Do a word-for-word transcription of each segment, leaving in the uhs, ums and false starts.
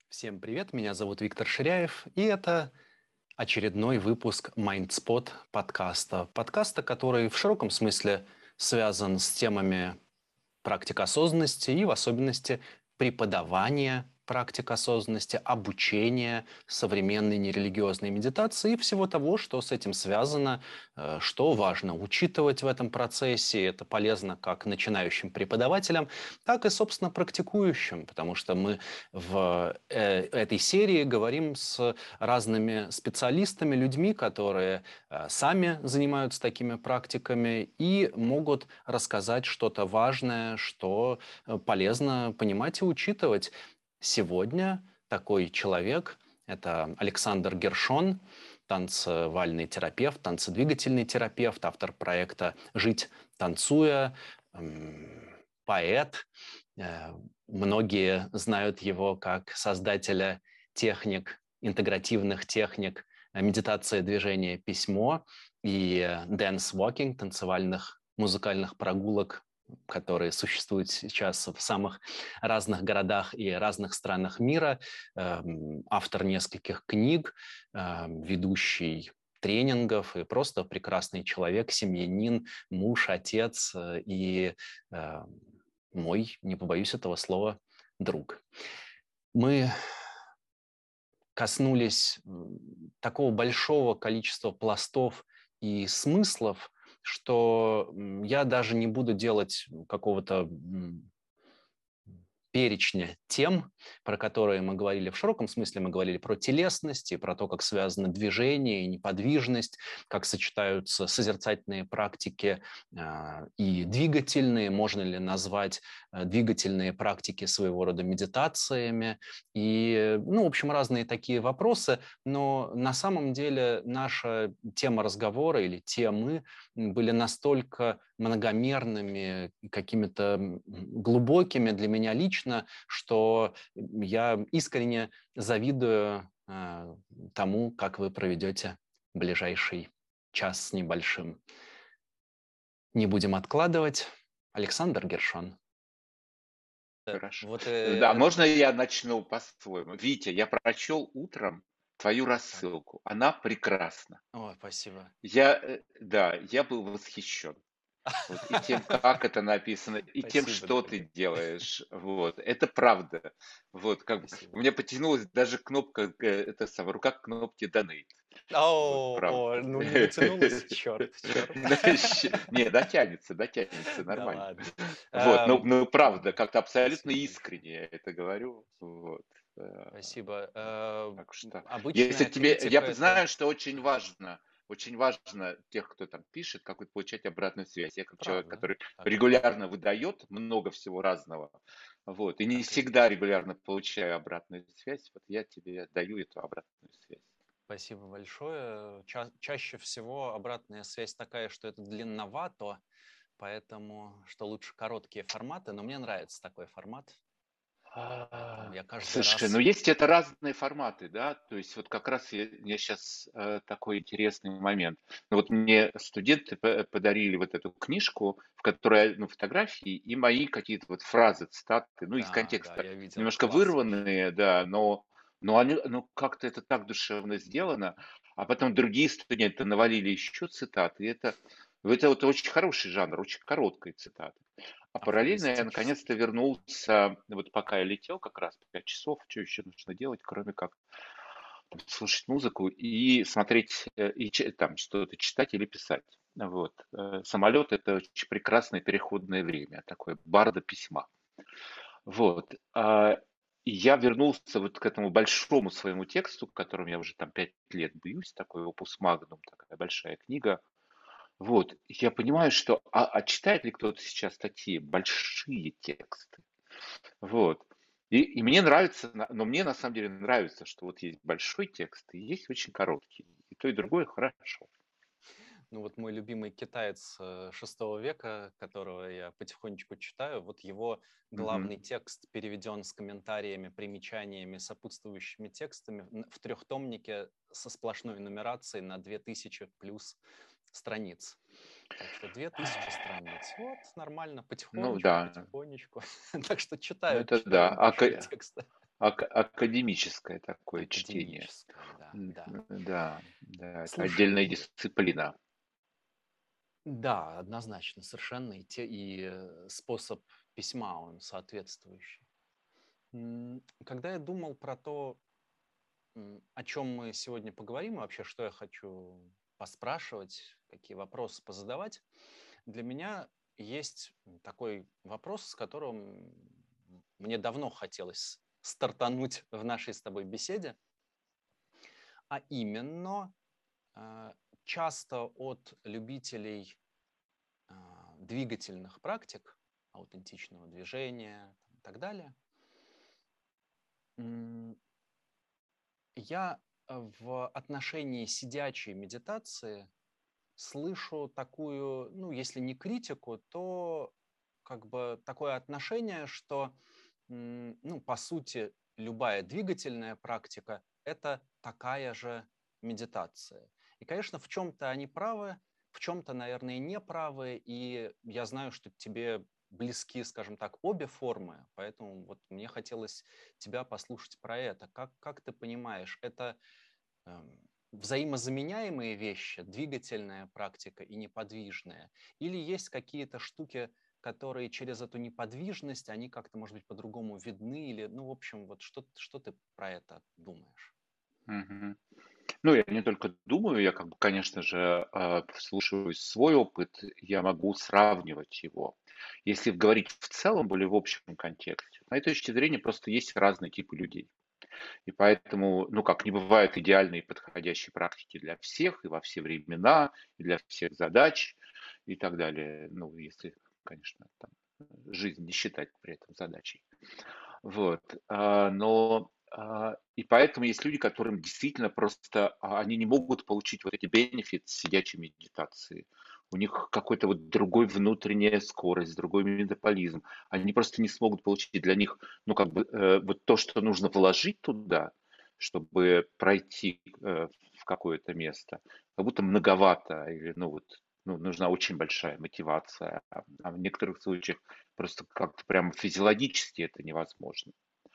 Всем привет, меня зовут Виктор Ширяев, и это очередной выпуск MindSpot подкаста. Подкаста, который в широком смысле связан с темами практик осознанности и в особенности преподавания практик осознанности, обучения современной нерелигиозной медитации и всего того, что с этим связано, э, что важно учитывать в этом процессе. Это полезно как начинающим преподавателям, так и, собственно, практикующим, потому что мы в э, этой серии говорим с разными специалистами, людьми, которые э, сами занимаются такими практиками и могут рассказать что-то важное, что э, полезно понимать и учитывать. Сегодня такой человек — это Александр Гершон, танцевальный терапевт, танцедвигательный терапевт, автор проекта «Жить, танцуя», м, поэт. Э, Многие знают его как создателя техник, интегративных техник э, медитация, движение, письмо и э, dance walking, танцевальных музыкальных прогулок, которые существуют сейчас в самых разных городах и разных странах мира, эм, автор нескольких книг, эм, ведущий тренингов и просто прекрасный человек, семьянин, муж, отец э, и э, мой, не побоюсь этого слова, друг. Мы коснулись м, такого большого количества пластов и смыслов, что м, я даже не буду делать какого-то м, перечня тем, про которые мы говорили в широком смысле. Мы говорили про телесность и про то, как связаны движение и неподвижность, как сочетаются созерцательные практики а, и двигательные, можно ли назвать а, двигательные практики своего рода медитациями. И, ну, в общем, разные такие вопросы, но на самом деле наша тема разговора или темы были настолько многомерными, какими-то глубокими для меня лично, что я искренне завидую э, тому, как вы проведете ближайший час с небольшим. Не будем откладывать. Александр Гершон. Хорошо. Вот Да, э, можно я начну по-своему? Витя, я прочел утром твою так. рассылку. Она прекрасна. Ой, спасибо. Я, э, да, я был восхищен. Вот, и тем, как это написано, и тем, Спасибо, что ты дорогой. делаешь. Вот, это правда. Вот, как бы, у Спасибо. меня потянулась даже кнопка, э, это самое, рука к кнопке donate. Вот, О, правда. о, ну не дотянулась, черт, черт. Не, дотянется, дотянется, Да нормально. ладно. Вот, ну, Эм, ну, правда, как-то абсолютно Спасибо искренне большое. я это говорю. Вот. э, Спасибо. Э, Так что, если Обычная тебе, я критика — это знаю, что очень важно, очень важно тех, кто там пишет, как вот получать обратную связь. Я как человек, правда, который так и есть. регулярно выдает много всего разного, вот, и не Так и всегда есть. регулярно получаю обратную связь, вот я тебе даю эту обратную связь. Спасибо большое. Ча- чаще всего обратная связь такая, что это длинновато, поэтому что лучше короткие форматы, но мне нравится такой формат, поэтому А, я каждый Слушай, ну раз... есть это разные форматы, да, то есть вот как раз я, я сейчас такой интересный момент. Ну вот мне студенты п- подарили вот эту книжку, в которой ну, фотографии и мои какие-то вот фразы, цитаты, ну из Да, да, контекста я видел. немножко Класс вообще. вырванные, да, но, но они, ну как-то это так душевно сделано, а потом другие студенты навалили еще цитаты, и это, это вот очень хороший жанр, очень короткие цитаты. А параллельно я наконец-то Афористический. вернулся, вот пока я летел как раз пять часов, что еще нужно делать, кроме как слушать музыку и смотреть, э, и че- там что-то читать или писать. Вот. Э, Самолет — это очень прекрасное переходное время, такое бардо письма. Вот. А, и я вернулся вот к этому большому своему тексту, которым я уже там пять лет бьюсь, такой опус магнум, такая большая книга. Вот, я понимаю, что, а, а читает ли кто-то сейчас такие большие тексты? Вот. И, и мне нравится, на- но мне на самом деле нравится, что вот есть большой текст и есть очень короткий. И то, и другое хорошо. Ну вот мой любимый китаец э, шестого века, которого я потихонечку читаю, вот его Мгм. главный текст переведен с комментариями, примечаниями, сопутствующими текстами н- в трехтомнике со сплошной нумерацией на две тысячи плюс страниц. Так что две тысячи страниц. Вот, нормально, Ну потихонечку, да, потихонечку. Так что ну читаю, это да. читаю А, большие ка- тексты. ак- академическое такое чтение. Академическое, да, М, да. Да, да, это отдельная Слушай, дисциплина. да, однозначно, совершенно. И, те, и э, способ письма, он соответствующий. М, Когда я думал про то, м, о чем мы сегодня поговорим, и вообще, что я хочу поспрашивать, какие вопросы позадавать, для меня есть такой вопрос, с которым мне давно хотелось стартануть в нашей с тобой беседе, а именно а, часто от любителей а, двигательных практик, аутентичного движения там, и так далее, м, я э, в отношении сидячей медитации слышу такую, ну, если не критику, то как бы такое отношение, что, м, ну, по сути, любая двигательная практика– это такая же медитация. И, конечно, в чем-то они правы, в чем-то, наверное, не правы, и я знаю, что тебе близки, скажем так, обе формы, поэтому вот мне хотелось тебя послушать про это. Как, как ты понимаешь, это эм, взаимозаменяемые вещи, двигательная практика и неподвижная? Или есть какие-то штуки, которые через эту неподвижность, они как-то, может быть, по-другому видны? Или, ну, в общем, вот что, что ты про это думаешь? Мгм. Ну, я не только думаю, я как бы, конечно же, а, вслушиваюсь в свой опыт, я могу сравнивать его. Если говорить в целом, более в общем контексте, с моей точки зрения, просто есть разные типы людей. И поэтому, ну, как не бывают идеальные подходящие практики для всех и во все времена, и для всех задач и так далее. Ну, если, конечно, там, жизнь не считать при этом задачей. Вот, а, но, а, и поэтому есть люди, которым действительно просто, а, они не могут получить вот эти benefits сидячей медитации. У них какой-то вот другой внутренняя скорость, другой метаболизм. Они просто не смогут получить. Для них, ну, как бы, э, вот то, что нужно вложить туда, чтобы пройти, э, в какое-то место, как будто многовато или, ну, вот, ну, нужна очень большая мотивация, а а в некоторых случаях просто как-то прямо физиологически это невозможно.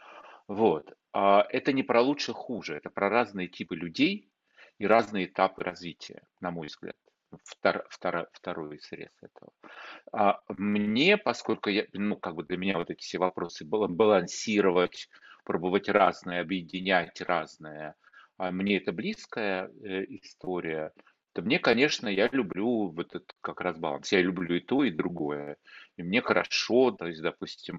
Вот. А это не про лучше, хуже, это про разные типы людей и разные этапы развития, на мой взгляд. Втор, втора- второй срез этого. А мне, поскольку я, ну, как бы для меня вот эти все вопросы было балансировать, пробовать разное, объединять разное, а мне это близкая э, история, то мне, конечно, я люблю вот этот как раз баланс. Я люблю и то, и другое. И мне хорошо, то есть, допустим,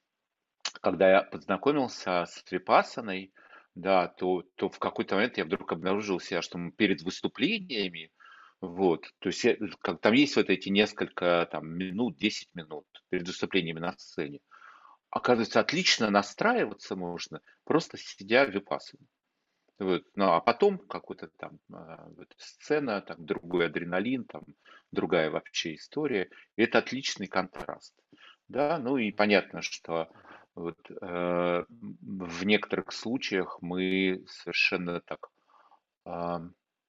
когда я познакомился с Випассаной, да, то, то в какой-то момент я вдруг обнаружил себя, что мы перед выступлениями, вот, то есть я- как, там есть вот эти несколько там, минут, десять минут перед выступлениями на сцене. Оказывается, отлично настраиваться можно, просто сидя в Випассане. Вот. Ну, а потом какой-то там а, вот сцена, там другой адреналин, там другая вообще история. И это отличный контраст. Да, ну и понятно, что вот, э, в некоторых случаях мы совершенно так, а,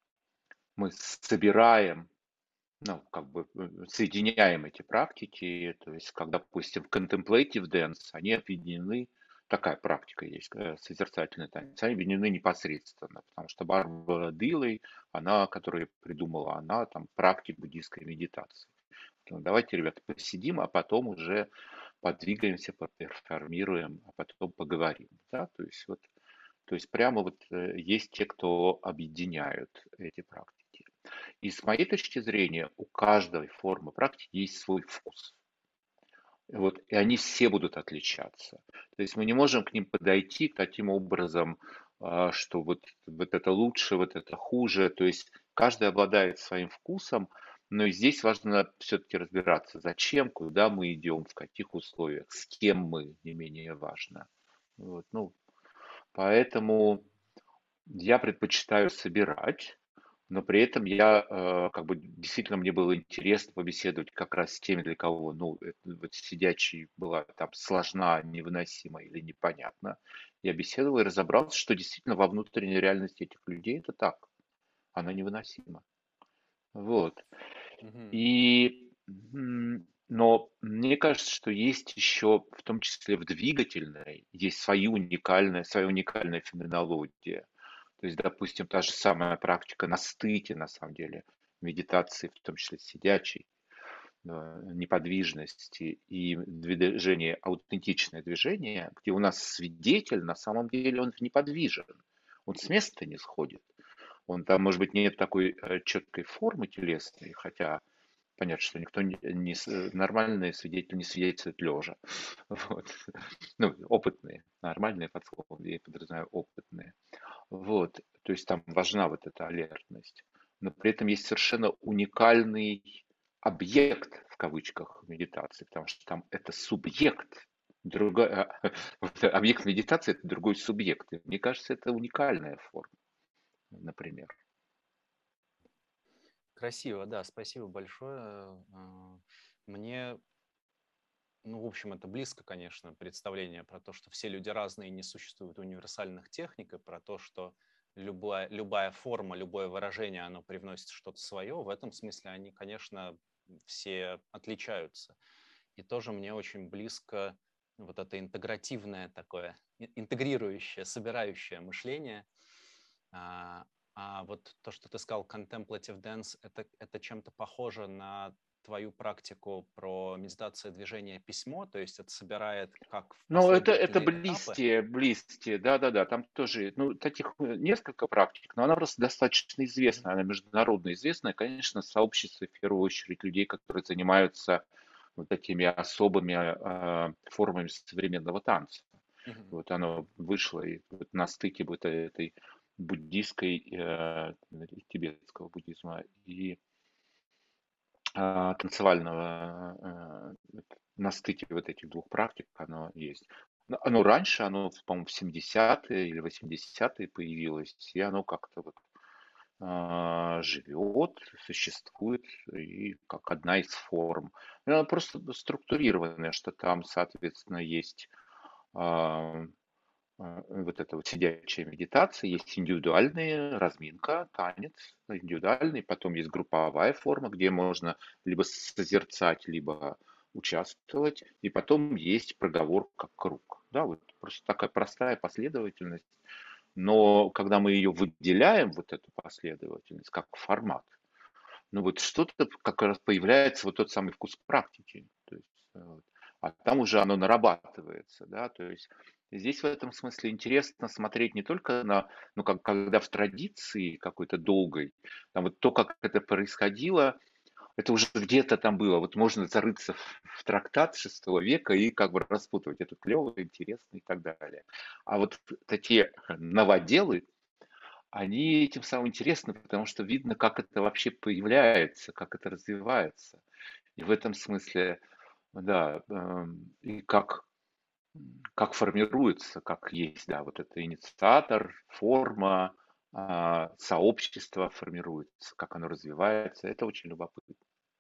мы собираем, ну, как бы э, соединяем эти практики, то есть, как, допустим, в contemplative dance, они объединены, такая практика есть, э, созерцательный танец, они объединены непосредственно, потому что Барбара Дилей, она, которая придумала, она там практик буддийской медитации. Ну, давайте, ребята, посидим, а потом уже подвигаемся, поперформируем, а потом поговорим. Да? То есть вот, то есть прямо вот э, есть те, кто объединяют эти практики. И с моей точки зрения, у каждой формы практики есть свой вкус. Вот, и они все будут отличаться. То есть мы не можем к ним подойти таким образом, а, что вот, вот это лучше, вот это хуже. То есть каждый обладает своим вкусом, но и здесь важно все-таки разбираться, зачем, куда мы идем, в каких условиях, с кем мы, не менее важно. Вот, ну, поэтому я предпочитаю собирать, но при этом я, э, как бы, действительно мне было интересно побеседовать как раз с теми, для кого, ну, э, вот сидячий была там сложна, невыносима или непонятна. Я беседовал и разобрался, что действительно во внутренней реальности этих людей это так, она невыносима. Вот. Мгм. И, м, Но мне кажется, что есть еще, в том числе в двигательной, есть свои уникальная, своя уникальная феноменология. То есть, допустим, та же самая практика на стыке, на самом деле, медитации, в том числе сидячей, э, неподвижности и движение, аутентичное движение, где у нас свидетель, на самом деле, он неподвижен, он с места не сходит. Он там, может быть, нет такой э, четкой формы телесной, хотя понятно, что никто не, не с- э, нормальные свидетели не свидетельствует лежа. Вот. Ну, опытные, нормальные под словом, я подразумеваю опытные. Вот. То есть там важна вот эта алертность. Но при этом есть совершенно уникальный объект, в кавычках, медитации, потому что там это субъект. Другой, а, вот объект медитации– это другой субъект. И мне кажется, это уникальная форма, например. Красиво, да, спасибо большое. А, Мне, ну, в общем, это близко, конечно, представление про то, что все люди разные, не существует универсальных техник, и про то, что любая, любая форма, любое выражение, оно привносит что-то свое. В этом смысле они, конечно, все отличаются. И тоже мне очень близко вот это интегративное такое, и- интегрирующее, собирающее мышление. А, а вот то, что ты сказал, contemplative dance, это, это чем-то похоже на твою практику про медитацию движения письмо, то есть это собирает как в Ну, это, это последовательные этапы. близкие, близкие, да-да-да, там тоже, ну, таких э, несколько практик, но она просто достаточно Мгм. известная, она международно известная, конечно, сообщество, в первую очередь, людей, которые занимаются вот такими особыми а, формами современного танца. Мгм. Вот оно вышло и вот на стыке вот этой буддийской, э, тибетского буддизма и а, танцевального, э, на стыке вот этих двух практик оно есть. Но оно раньше, оно, по-моему, в семидесятые или восьмидесятые появилось, и оно как-то вот а, живет, существует и как одна из форм. И она просто структурированная, что там, соответственно, есть а, а, вот эта вот сидячая медитация, есть индивидуальная разминка, танец индивидуальный, потом есть групповая форма, где можно либо созерцать, либо участвовать, и потом есть проговор как круг. Да, вот просто такая простая последовательность, но когда мы ее выделяем, вот эту последовательность, как формат, ну вот что-то как раз появляется вот тот самый вкус практики. То есть, э, вот. А там уже оно нарабатывается, да, то есть здесь в этом смысле интересно смотреть не только на, ну, как, когда в традиции какой-то долгой, там вот то, как это происходило, это уже где-то там было, вот можно зарыться в, в трактат шестого века и как бы распутывать, это клево, интересно и так далее. А вот такие новоделы, они этим самым интересны, потому что видно, как это вообще появляется, как это развивается. И в этом смысле, да, эм, и как, как формируется, как есть, да, вот это инициатор, форма, а, сообщество формируется, как оно развивается. Это очень любопытно.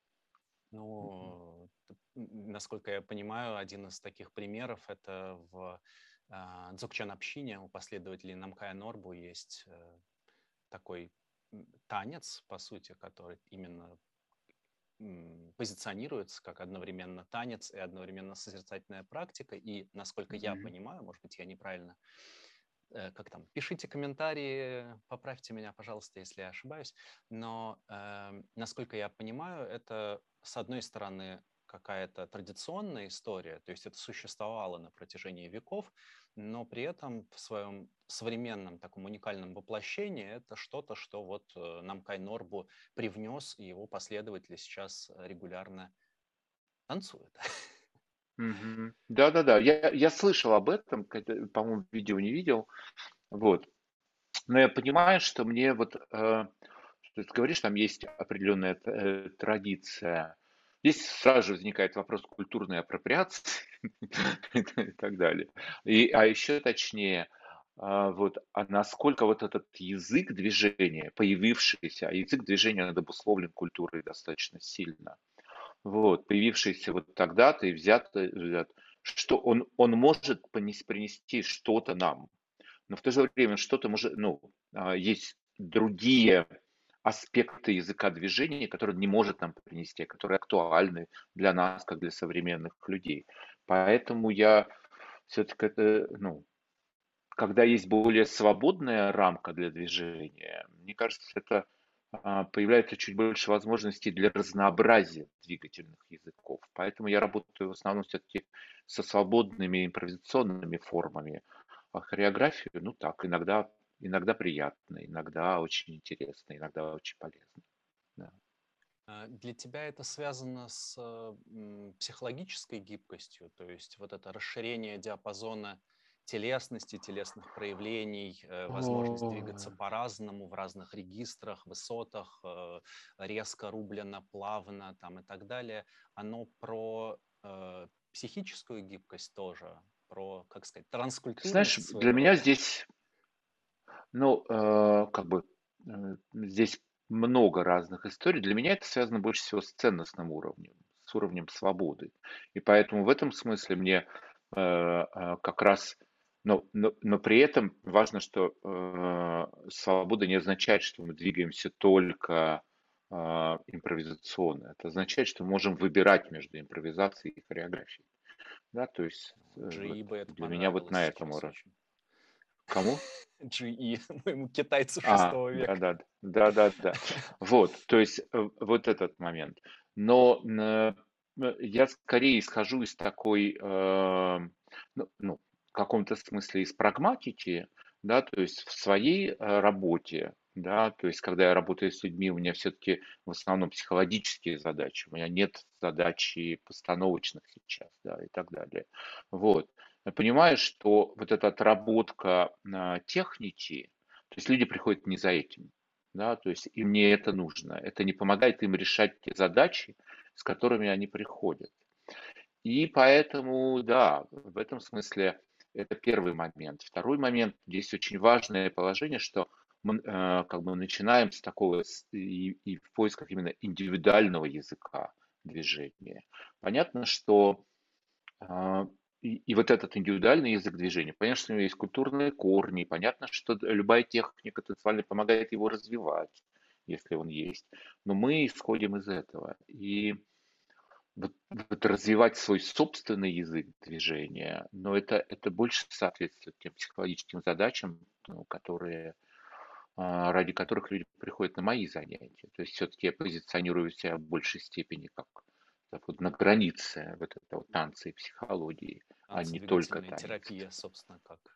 Ну, т- м, насколько я понимаю, один из таких примеров это в а, Дзogchen общине у последователей Намкая Норбу есть э, такой м, танец, по сути, который именно м, позиционируется как одновременно танец и одновременно созерцательная практика. И, насколько я Мгм. понимаю, может быть, я неправильно, э, как там, пишите комментарии, поправьте меня, пожалуйста, если я ошибаюсь, но, э, насколько я понимаю, это, с одной стороны, какая-то традиционная история, то есть это существовало на протяжении веков, но при этом в своем современном таком уникальном воплощении это что-то, что вот э, Намкай Норбу привнес, и его последователи сейчас э, регулярно танцуют. Мгм. Да-да-да, я, я слышал об этом, когда, по-моему, видео не видел, вот. Но я понимаю, что мне вот, э, что ты говоришь, там есть определенная э, традиция. Здесь сразу же возникает вопрос культурной апроприации и так далее. И, а еще точнее, а, вот, а насколько вот этот язык движения, появившийся, а язык движения он обусловлен культурой достаточно сильно, вот, появившийся вот тогда-то и взят, взят, что он, он может понес- принести что-то нам, но в то же время что-то может, ну, а, есть другие аспекты языка движения, которые он не может нам принести, а которые актуальны для нас, как для современных людей. Поэтому я все-таки это, ну, когда есть более свободная рамка для движения, мне кажется, это а, появляется чуть больше возможностей для разнообразия двигательных языков. Поэтому я работаю в основном все-таки со свободными импровизационными формами. А хореографию, ну так, иногда, иногда приятно, иногда очень интересно, иногда очень полезно. Да. А, Для тебя это связано с э, м, психологической гибкостью, то есть вот это расширение диапазона телесности, телесных проявлений, э, возможность двигаться О, по-разному в разных регистрах, высотах, э, резко, рублено, плавно там и так далее. Оно про э, психическую гибкость тоже, про, как сказать, Ты знаешь, транскультурность для своего меня рода. здесь, ну, э, как бы, э, здесь много разных историй. Для меня это связано больше всего с ценностным уровнем, с уровнем свободы. И поэтому в этом смысле мне э, э, как раз, но, но, но при этом важно, что э, свобода не означает, что мы двигаемся только э, импровизационно. Это означает, что мы можем выбирать между импровизацией и хореографией. Да, то есть э, вот джи и бы это для меня вот понравилось на этом сейчас уровне. очень. Кому? джи и, моему китайцу А, шестого века. да-да, да-да-да. Вот, то есть э, вот этот момент. Но э, э, я скорее исхожу из такой, э, ну, ну, в каком-то смысле из прагматики, да, то есть в своей э, работе, да, то есть когда я работаю с людьми, у меня все-таки в основном психологические задачи, у меня нет задачи постановочных сейчас, да, и так далее. Вот. Я понимаю, что вот эта отработка э, техники, то есть люди приходят не за этим, да, то есть им не это нужно. Это не помогает им решать те задачи, с которыми они приходят. И поэтому, да, в этом смысле это первый момент. Второй момент, здесь очень важное положение, что мы э, как бы начинаем с такого с- и, и в поисках именно индивидуального языка движения. Понятно, что а, и, и вот этот индивидуальный язык движения, понятно, что у него есть культурные корни, понятно, что д- любая техника танцевальная помогает его развивать, если он есть. Но мы исходим из этого. И вот, вот развивать свой собственный язык движения, но это, это больше соответствует тем психологическим задачам, ну, которые, а, ради которых люди приходят на мои занятия. То есть все-таки я позиционирую себя в большей степени как так вот на границе вот этого танца и психологии, а не только Танцедвигательная танец. терапия, собственно, как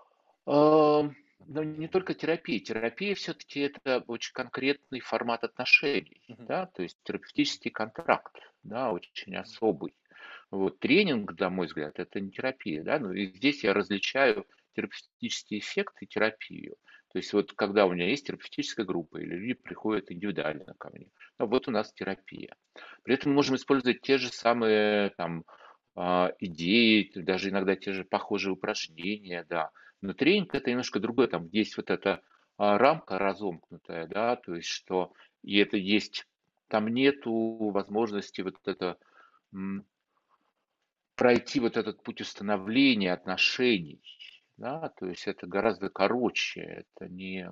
А, Но не направление. только терапия. Терапия все-таки это очень конкретный формат отношений, Мгм. да, то есть терапевтический контракт, да, очень Мгм. особый. Вот тренинг, на мой взгляд, это не терапия, да, но и здесь я различаю терапевтический эффект и терапию. То есть вот когда у меня есть терапевтическая группа или люди приходят индивидуально ко мне, ну, вот у нас терапия. При этом мы можем использовать те же самые там а, идеи, даже иногда те же похожие упражнения, да, но тренинг это немножко другое, там есть вот эта а, рамка разомкнутая, да, то есть что, и это есть, там нету возможности вот это м, пройти вот этот путь установления отношений, да, то есть это гораздо короче, это не,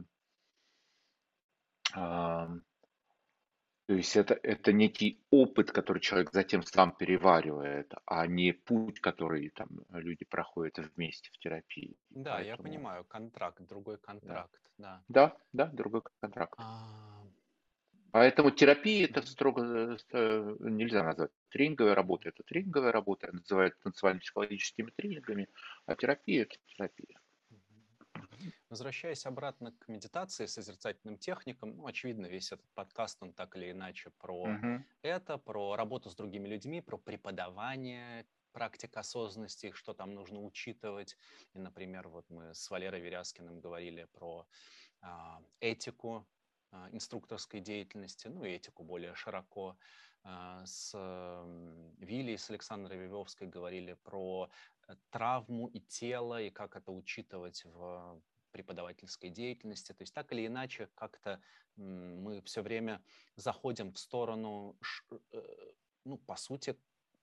а, то есть это, это некий опыт, который человек затем сам переваривает, а не путь, который там люди проходят вместе в терапии. Да, я Поэтому, понимаю, контракт, другой да, контракт, да. да, да, другой контракт. А, Поэтому терапия это мгм, строго э, нельзя назвать. Тренинговая работа это тренинговая работа, называют танцевально-психологическими тренингами, а терапия это терапия. мгм. Возвращаясь обратно к медитации, созерцательным техникам, ну, очевидно, весь этот подкаст, он так или иначе про Мгм. это, про работу с другими людьми, про преподавание практик осознанности, что там нужно учитывать. И, например, вот мы с Валерой Веряскиным говорили про а, этику а, инструкторской деятельности, ну и этику более широко. А, С м, Вилей, с Александрой Вивовской говорили про э, травму и тело, и как это учитывать в преподавательской деятельности. То есть так или иначе как-то м, мы все время заходим в сторону, ш- э, ну, по сути,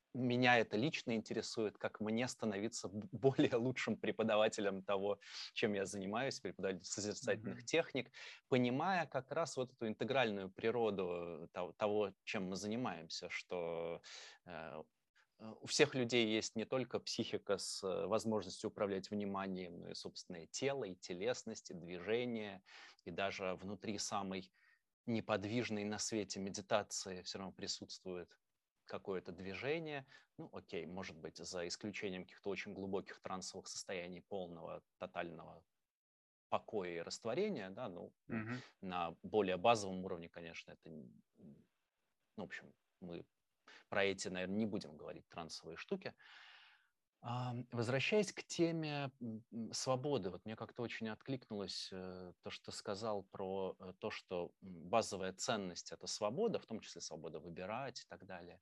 меня это лично интересует, как мне становиться б- более лучшим преподавателем того, чем я занимаюсь, преподавателем созерцательных Мгм. техник, понимая как раз вот эту интегральную природу того, того, чем мы занимаемся, что э, э, у всех людей есть не только психика с э, возможностью управлять вниманием, но и собственное тело, и телесность, и движение, и даже внутри самой неподвижной на свете медитации все равно присутствует какое-то движение. Ну, окей, может быть, за исключением каких-то очень глубоких трансовых состояний полного, тотального покоя и растворения, да, ну, Мгм. на более базовом уровне, конечно, это, н- ну, в общем, мы про эти, наверное, не будем говорить трансовые штуки. А, Возвращаясь к теме м, м, свободы, вот мне как-то очень откликнулось э, то, что ты сказал про э, то, что м, базовая ценность — это свобода, в том числе свобода выбирать и так далее.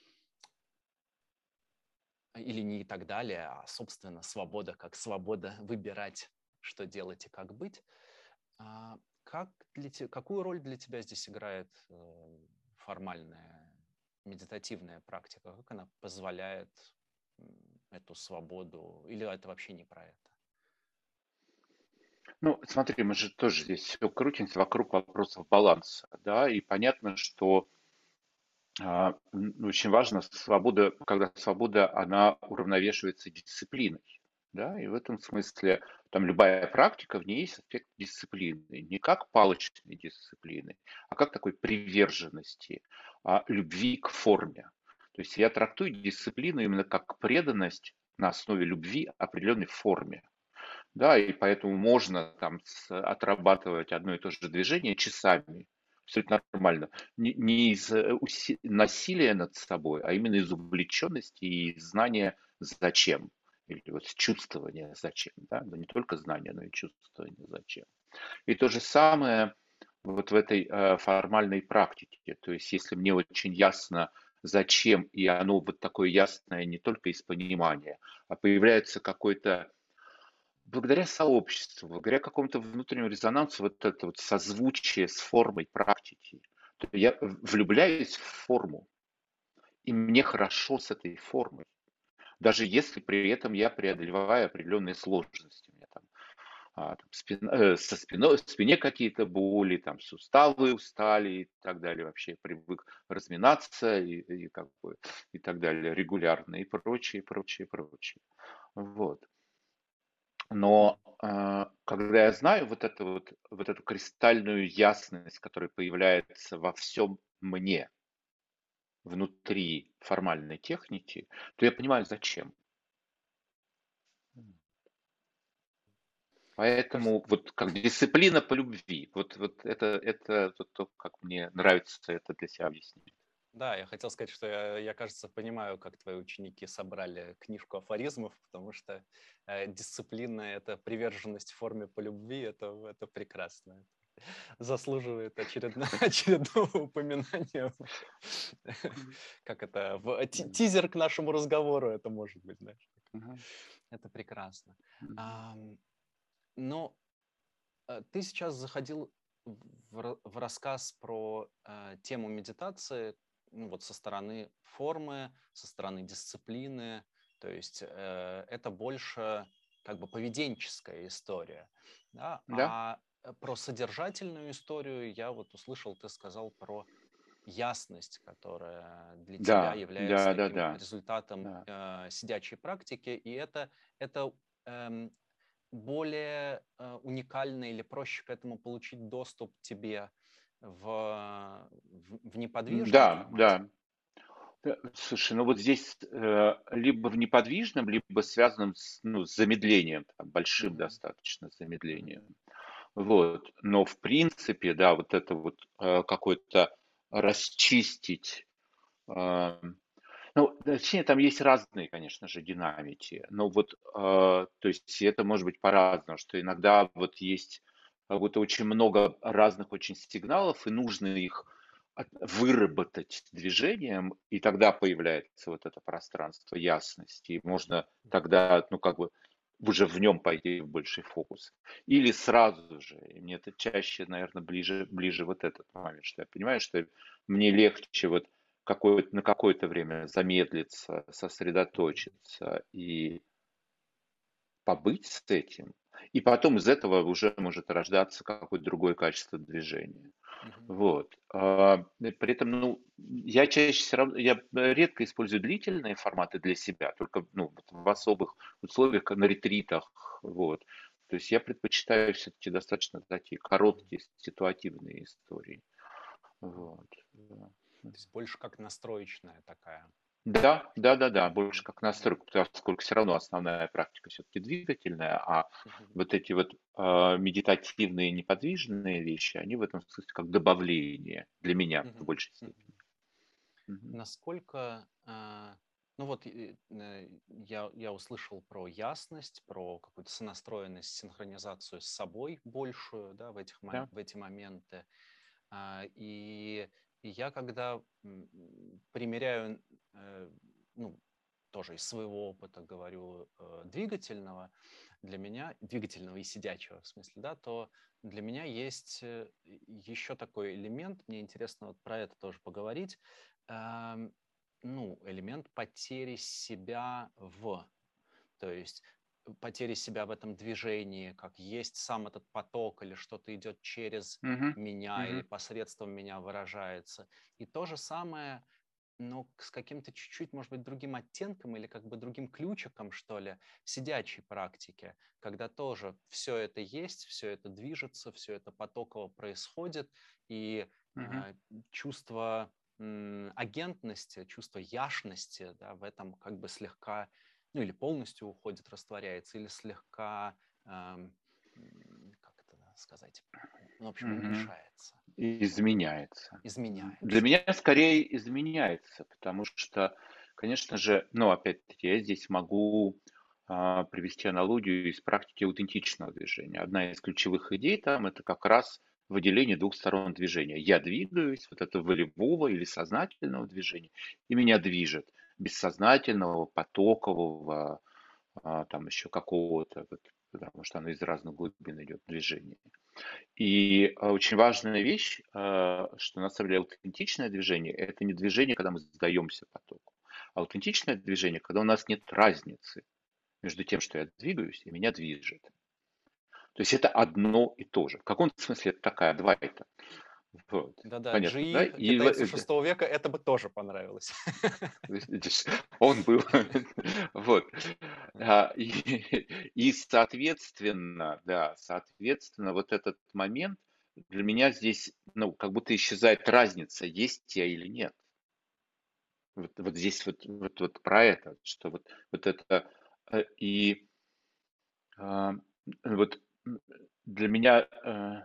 Или не и так далее, а, собственно, свобода как свобода выбирать, что делать и как быть. А как для те- какую роль для тебя здесь играет э, формальная медитативная практика? Как она позволяет м, эту свободу? Или это вообще не про это? Ну, смотри, мы же тоже здесь все крутимся вокруг вопросов баланса, да, и понятно, что а, м, очень важно свобода, когда свобода, она уравновешивается дисциплиной, да, и в этом смысле там любая практика, в ней есть аспект дисциплины, не как палочной дисциплины, а как такой приверженности, а, любви к форме. То есть я трактую дисциплину именно как преданность на основе любви определенной форме. Да, и поэтому можно там с- отрабатывать одно и то же движение часами. Абсолютно нормально. Не, не из э, уси- насилия над собой, а именно из увлеченности и знания зачем. Или вот чувствования зачем. Да? Но не только знания, но и чувствование зачем. И то же самое вот в этой э, формальной практике. То есть если мне очень ясно, зачем, и оно вот такое ясное не только из понимания, а появляется какой-то благодаря сообществу, благодаря какому-то внутреннему резонансу, вот это вот созвучие с формой практики, то я влюбляюсь в форму, и мне хорошо с этой формой. Даже если при этом я преодолеваю определенные сложности. У меня там, а, там спина- э, со спиной, в спине какие-то боли, там суставы устали и так далее. Вообще привык разминаться и, и как бы, и так далее регулярно и прочее, прочее, прочее. Вот. М. Но, а, когда я знаю вот эту вот вот эту кристальную ясность, которая появляется во всем мне внутри формальной техники, то я понимаю, зачем. Кажется, Поэтому вот как дисциплина по любви. Вот вот это это вот то, как мне нравится это для себя объяснить. да, я хотел сказать, что я, я, кажется, понимаю, как твои ученики собрали книжку афоризмов, потому что э, дисциплина — это приверженность форме по любви, это, это прекрасно. Заслуживает очередно- очередного упоминания. Мгм. Как это? В, ти- Мгм. тизер к нашему разговору это может быть, знаешь. Мгм. Это прекрасно. Мгм. Ам, но э, ты сейчас заходил в, ра- в рассказ про э, тему медитации, ну, вот со стороны формы, со стороны дисциплины. То есть э, это больше как бы поведенческая история. Да? Да, А э, про содержательную историю я вот услышал, ты сказал про ясность, которая для тебя да, является да, да, таким да, результатом да. э, сидячей практики, и это, это эм, более э, уникально или проще к этому получить доступ тебе в, в, в неподвижном Да, формате. да. Э, слушай, ну вот здесь, э, либо в неподвижном, либо связанном с, ну, с замедлением, там, большим Мгм, достаточно мгм, замедлением. Вот. Но в принципе, да, вот это вот э, какой-то расчистить, э, ну, точнее, там есть разные, конечно же, динамики, но вот, э, то есть это может быть по-разному, что иногда вот есть как будто очень много разных очень сигналов, и нужно их от- выработать движением, и тогда появляется вот это пространство ясности, и можно тогда, ну, как бы уже в нем пойти в больший фокус. Или сразу же, и мне это чаще, наверное, ближе, ближе вот этот момент, что я понимаю, что мне легче вот какое на какое-то время замедлиться, сосредоточиться и побыть с этим. И потом из этого уже может рождаться какое-то другое качество движения. Мгм. Вот. А, э, при этом, ну, я чаще все равно, я э, редко использую длительные форматы для себя, только, ну, вот в особых условиях, как на ретритах, вот. То есть я предпочитаю все-таки достаточно такие Мгм. короткие ситуативные истории. Мгм. Вот. Да. То есть больше как настроечная такая. Да, да-да-да, больше Мгм. как настройка, поскольку все равно основная практика все-таки двигательная, а Мгм. вот эти вот а, медитативные неподвижные вещи, они в этом смысле как добавление для меня в Мгм. большей Мгм. степени. Мгм. Насколько, а, ну вот и, э, я, я услышал про ясность, про какую-то сонастроенность, синхронизацию с собой большую, да, в этих, мом- Да. в эти моменты. А, И, и я когда м, примеряю, э, ну, тоже из своего опыта говорю, э, двигательного, для меня, двигательного и сидячего в смысле, да, то для меня есть э, еще такой элемент, мне интересно вот про это тоже поговорить, эм, ну, элемент потери себя в, то есть э, потери себя в этом движении, как есть сам этот поток или что-то идет через Мгм. меня или Мгм. посредством меня выражается. И то же самое, но с каким-то чуть-чуть, может быть, другим оттенком или как бы другим ключиком, что ли, в сидячей практике, когда тоже все это есть, все это движется, все это потоково происходит, и Мгм. э, чувство м, агентности, чувство яшности, да, в этом как бы слегка, ну или полностью уходит, растворяется, или слегка, эм, м, как это сказать, ну, в общем, Мгм. уменьшается, И изменяется. Мгм. Для изменяется. меня скорее изменяется, потому что, конечно же, ну, опять-таки, я здесь могу а, привести аналогию из практики аутентичного движения. Одна из ключевых идей там это как раз выделение двух сторон движения. Я двигаюсь, вот это волевого или сознательного движения, и меня движет бессознательного, потокового, а, там еще какого-то, вот, потому что оно из разных глубин идет движение. И а, очень важная вещь, а, что на самом деле аутентичное движение– это не движение, когда мы сдаемся потоку. Аутентичное движение, когда у нас нет разницы между тем, что я двигаюсь, и меня движет. То есть это одно и то же. В каком-то смысле это такая двойка. Вот. Да-да, Понятно, да? Джи, И в- китайцу э, шестого века, это бы тоже понравилось. видишь, он был. Вот. А, И, и, соответственно, да, соответственно, вот этот момент для меня здесь, ну, как будто исчезает разница, есть я или нет. Вот, вот здесь вот, вот, вот про это, что вот, вот это э, и а, вот м, для меня э,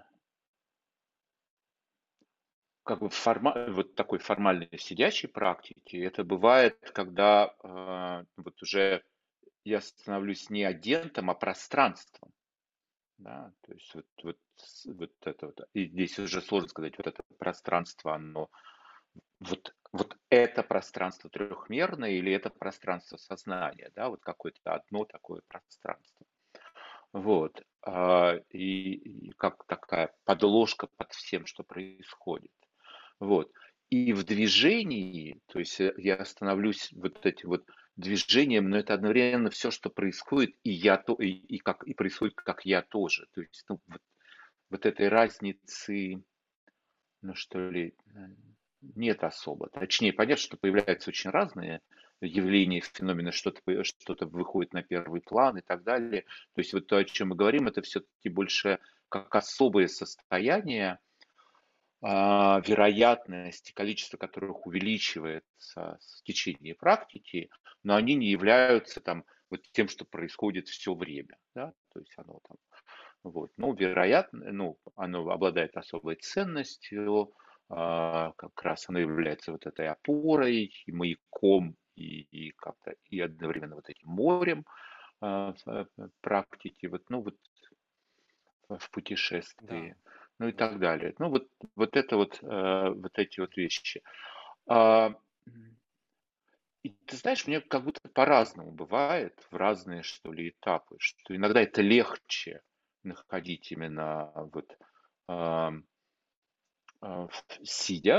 как бы форма, вот такой формальной сидячей практики это бывает, когда а, вот уже я становлюсь не агентом, а пространством. Да, то есть вот, вот, с- вот это вот. И здесь уже сложно сказать, вот это пространство, оно вот, вот это пространство трехмерное или это пространство сознания, да, вот какое-то одно такое пространство. Вот. А, И, и как такая подложка под всем, что происходит. Вот. И в движении, то есть э, я становлюсь вот этим вот движением, но это одновременно все, что происходит, и я то, и, и как и происходит, как я тоже. То есть ну, вот, вот этой разницы, ну что ли, э, нет особо. Точнее, понятно, что появляются очень разные явления, феномены, что-то по- что-то выходит на первый план и так далее. То есть вот то, о чем мы говорим, это все-таки больше как особое состояние, а, вероятность, количество которых увеличивается в течение практики, но они не являются там вот тем, что происходит все время, да, то есть оно там, вот, ну, вероятно, ну, оно обладает особой ценностью, а, как раз оно является вот этой опорой, и маяком, и, и как-то, и одновременно вот этим морем а, в, э, практики, вот, ну, вот в Да, путешествии, ну и да. так далее. Ну вот, вот это вот, э, вот эти вот вещи. А, м, и ты знаешь, мне как будто по-разному бывает, в разные, что ли, этапы, что иногда это легче находить именно вот ам, а, в- сидя,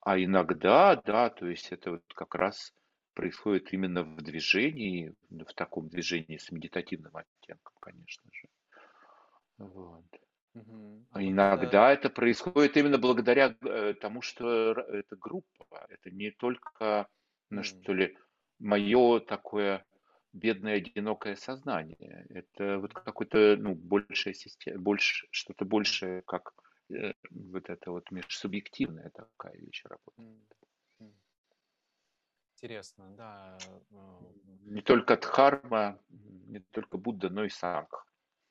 а иногда, да, то есть это вот как раз происходит именно в движении, в таком движении с медитативным оттенком, конечно же. Вот. Мгм. А А вот это... иногда это происходит именно благодаря э, тому, что р- это группа. Это не только, ну м, что ли, мое такое бедное одинокое сознание. Это вот мгм, какое-то, ну, большая система, больше, что-то м, большее, как э, вот это вот межсубъективная такая вещь работает. м, м. Интересно, да. э, Не только Дхарма, не только Будда, но и Сангха.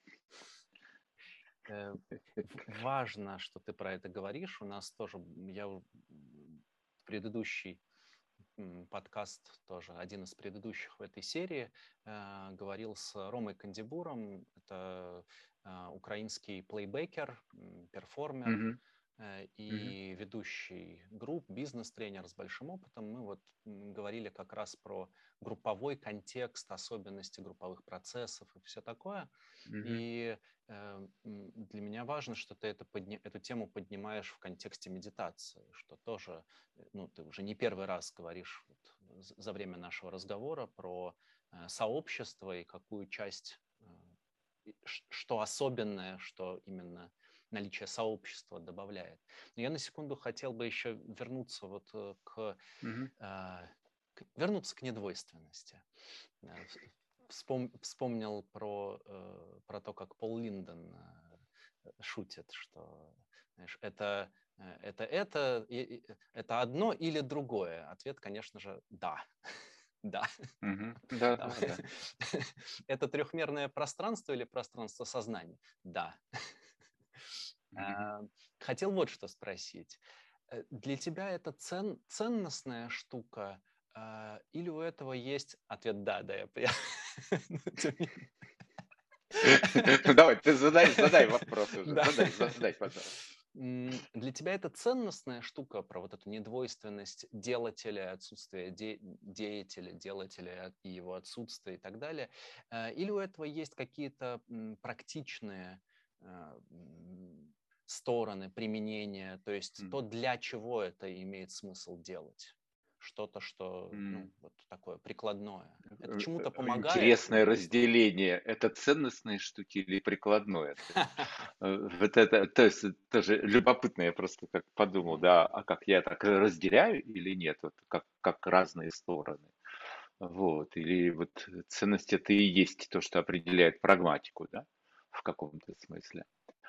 Э, в- Важно, что ты про это говоришь. У нас тоже, м, я у- м, предыдущий м, подкаст, тоже один из предыдущих в этой серии, э, говорил с Ромой Кандибуром. Это э, украинский плейбекер, м, перформер, Мгм, э, мгм, и ведущий групп, бизнес-тренер с большим опытом. Мы вот м, говорили как раз про групповой контекст, особенности групповых процессов и все такое. мгм, И э, м, для меня важно, что ты это подня- эту тему поднимаешь в контексте медитации, что тоже, э, ну, ты уже не первый раз говоришь вот з- за время нашего разговора про э, сообщество и какую часть, э, и ш- что особенное, что именно наличие сообщества добавляет. Но я на секунду хотел бы еще вернуться вот э, к, мгм. э, к- вернуться к недвойственности. Э, в- вспом- Вспомнил про, э, про то, как Пол Линдон э, шутит, что знаешь, это, э, это, это, и- и- это одно или другое. Ответ, конечно же, да. Да. Мгм. Да, Там, да, да. это трехмерное пространство или пространство сознания? Да. Мгм. А, Хотел вот что спросить. Э, Для тебя это цен, ценностная штука, а, или у этого есть ответ «да», да, я понял. Но тем не Ну, давай, ты задай, задай менее. вопрос уже. Да. Задай, задай, пожалуйста. М, Для тебя это ценностная штука про вот эту недвойственность делателя, отсутствие де- деятеля, делателя и его отсутствие и так далее? Э, Или у этого есть какие-то м, практичные э, м, стороны применения, то есть М, то, для чего это имеет смысл делать? Что-то, что, ну, м. вот такое прикладное. Это Э, чему-то э, помогает Интересное или... разделение. Это ценностные штуки или прикладное? То есть, э, вот это, то есть это тоже любопытно, я просто как подумал, Мгм. да, а как я так разделяю или нет, вот как, как разные стороны. Вот, или вот ценность это и есть то, что определяет прагматику, да, в каком-то смысле.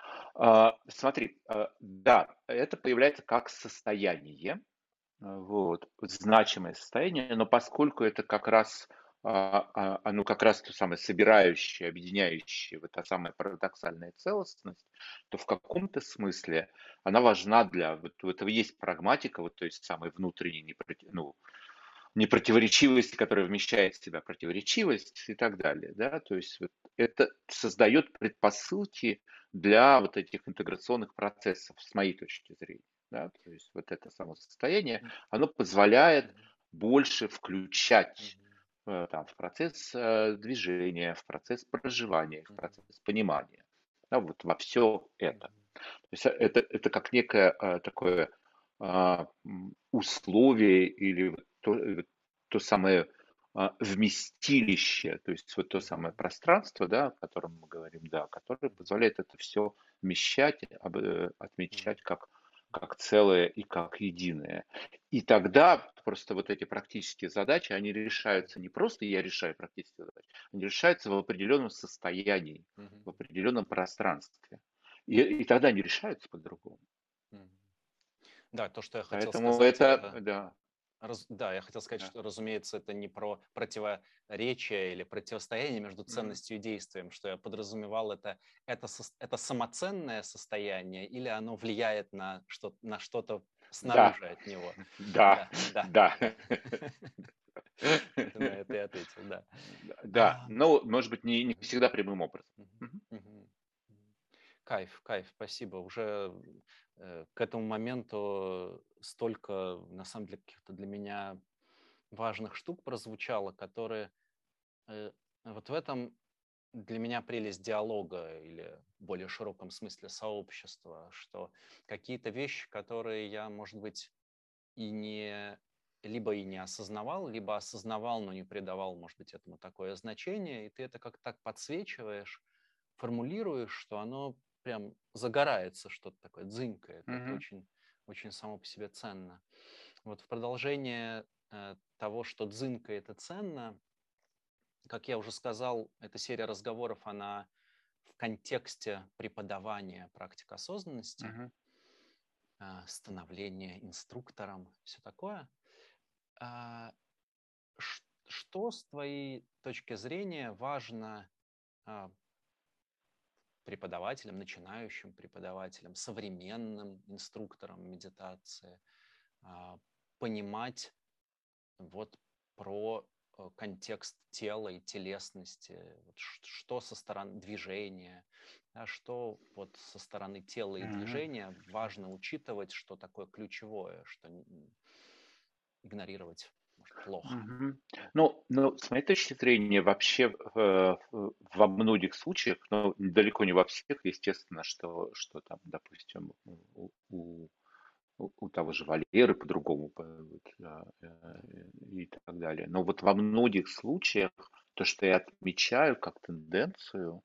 А, смотри, а, да, это появляется как состояние, а, вот, значимое состояние, но поскольку это как раз, а, а, оно как раз то самое собирающее, объединяющее, вот та самая парадоксальная целостность, то в каком-то смысле она важна для, вот у этого есть прагматика, вот то есть самой внутренней, непроти- ну, непротиворечивость, которая вмещает в себя противоречивость и так далее, да, то есть вот это создает предпосылки для вот этих интеграционных процессов, с моей точки зрения, да, то есть вот это само состояние, оно позволяет Мгм. больше включать Мгм. э, там, в процесс э, движения, в процесс проживания, в Мгм. процесс понимания, да, вот во все это. Мгм. То есть э, это, это как некое э, такое а, м, условие или вот то, э, то самое а, вместилище, то есть вот то самое Мгм. пространство, да, о котором мы говорим, да, которое Мгм. позволяет это все вмещать, об- э, Мгм. отмечать как, как целое и как единое. И тогда просто вот эти практические задачи, они решаются Мгм. не просто я решаю практические задачи, они решаются в определенном состоянии, Мгм. в определенном пространстве. И, и тогда они решаются по-другому. Мгм. Да, то, что я хотел Поэтому сказать, это, это... да, раз- Да, я хотел сказать, да. что, разумеется, это не про противоречие или противостояние между Мгм. ценностью и действием, что я подразумевал, это, это, сос- это самоценное состояние или оно влияет на, что, на что-то Да, снаружи от него. да, Да, да, да. да. Ты на это и ответил, да. Да, А, но, может быть, не, не мгм. всегда прямым образом. Мгм. Мгм. Мгм. Мгм. Кайф, кайф, спасибо. Уже э, к этому моменту столько, на самом деле, каких-то для меня важных штук прозвучало, которые э, вот в этом для меня прелесть диалога или в более широком смысле сообщества, что какие-то вещи, которые я, может быть, и не, либо и не осознавал, либо осознавал, но не придавал, может быть, этому такое значение, и ты это как так подсвечиваешь, формулируешь, что оно прям загорается, что-то такое, дзынькает. Это Мгм. очень, очень само по себе ценно. Вот в продолжение э, того, что дзынкает и ценно, как я уже сказал, эта серия разговоров, она в контексте преподавания практик осознанности, Мгм. а, становления инструктором, все такое. А, ш- Что с твоей точки зрения важно а, преподавателям, начинающим преподавателям, современным инструкторам медитации а, понимать вот про э, контекст тела и телесности, вот ш- что со стороны движения, да, что вот со стороны тела и Мгм. движения важно учитывать, что такое ключевое, что н- игнорировать может плохо. Мгм. Ну, ну, с моей точки зрения, вообще э, в- во многих случаях, но далеко не во всех, естественно, что, что там, допустим, у, у- у- у того же Валеры по-другому по- вот, а, э, и так далее. Но вот во многих случаях то, что я отмечаю как тенденцию,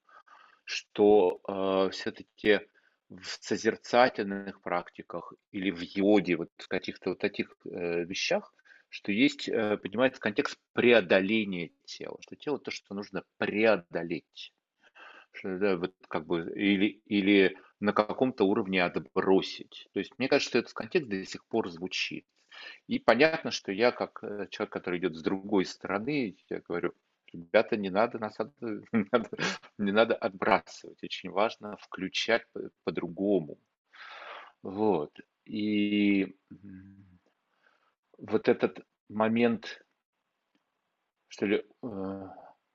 что все-таки в созерцательных практиках или в йоге, вот в каких-то вот таких э, вещах, что есть, э, понимаете, контекст преодоления тела, что тело то, что нужно преодолеть, что, да, вот как бы или, или на каком-то уровне отбросить. То есть мне кажется, что этот контекст до сих пор звучит. И понятно, что я, как э, человек, который идет с другой стороны, я говорю, ребята, не надо нас от- не надо, не надо отбрасывать. Очень важно включать по- по-другому. Вот. И м, вот этот момент, что ли, э,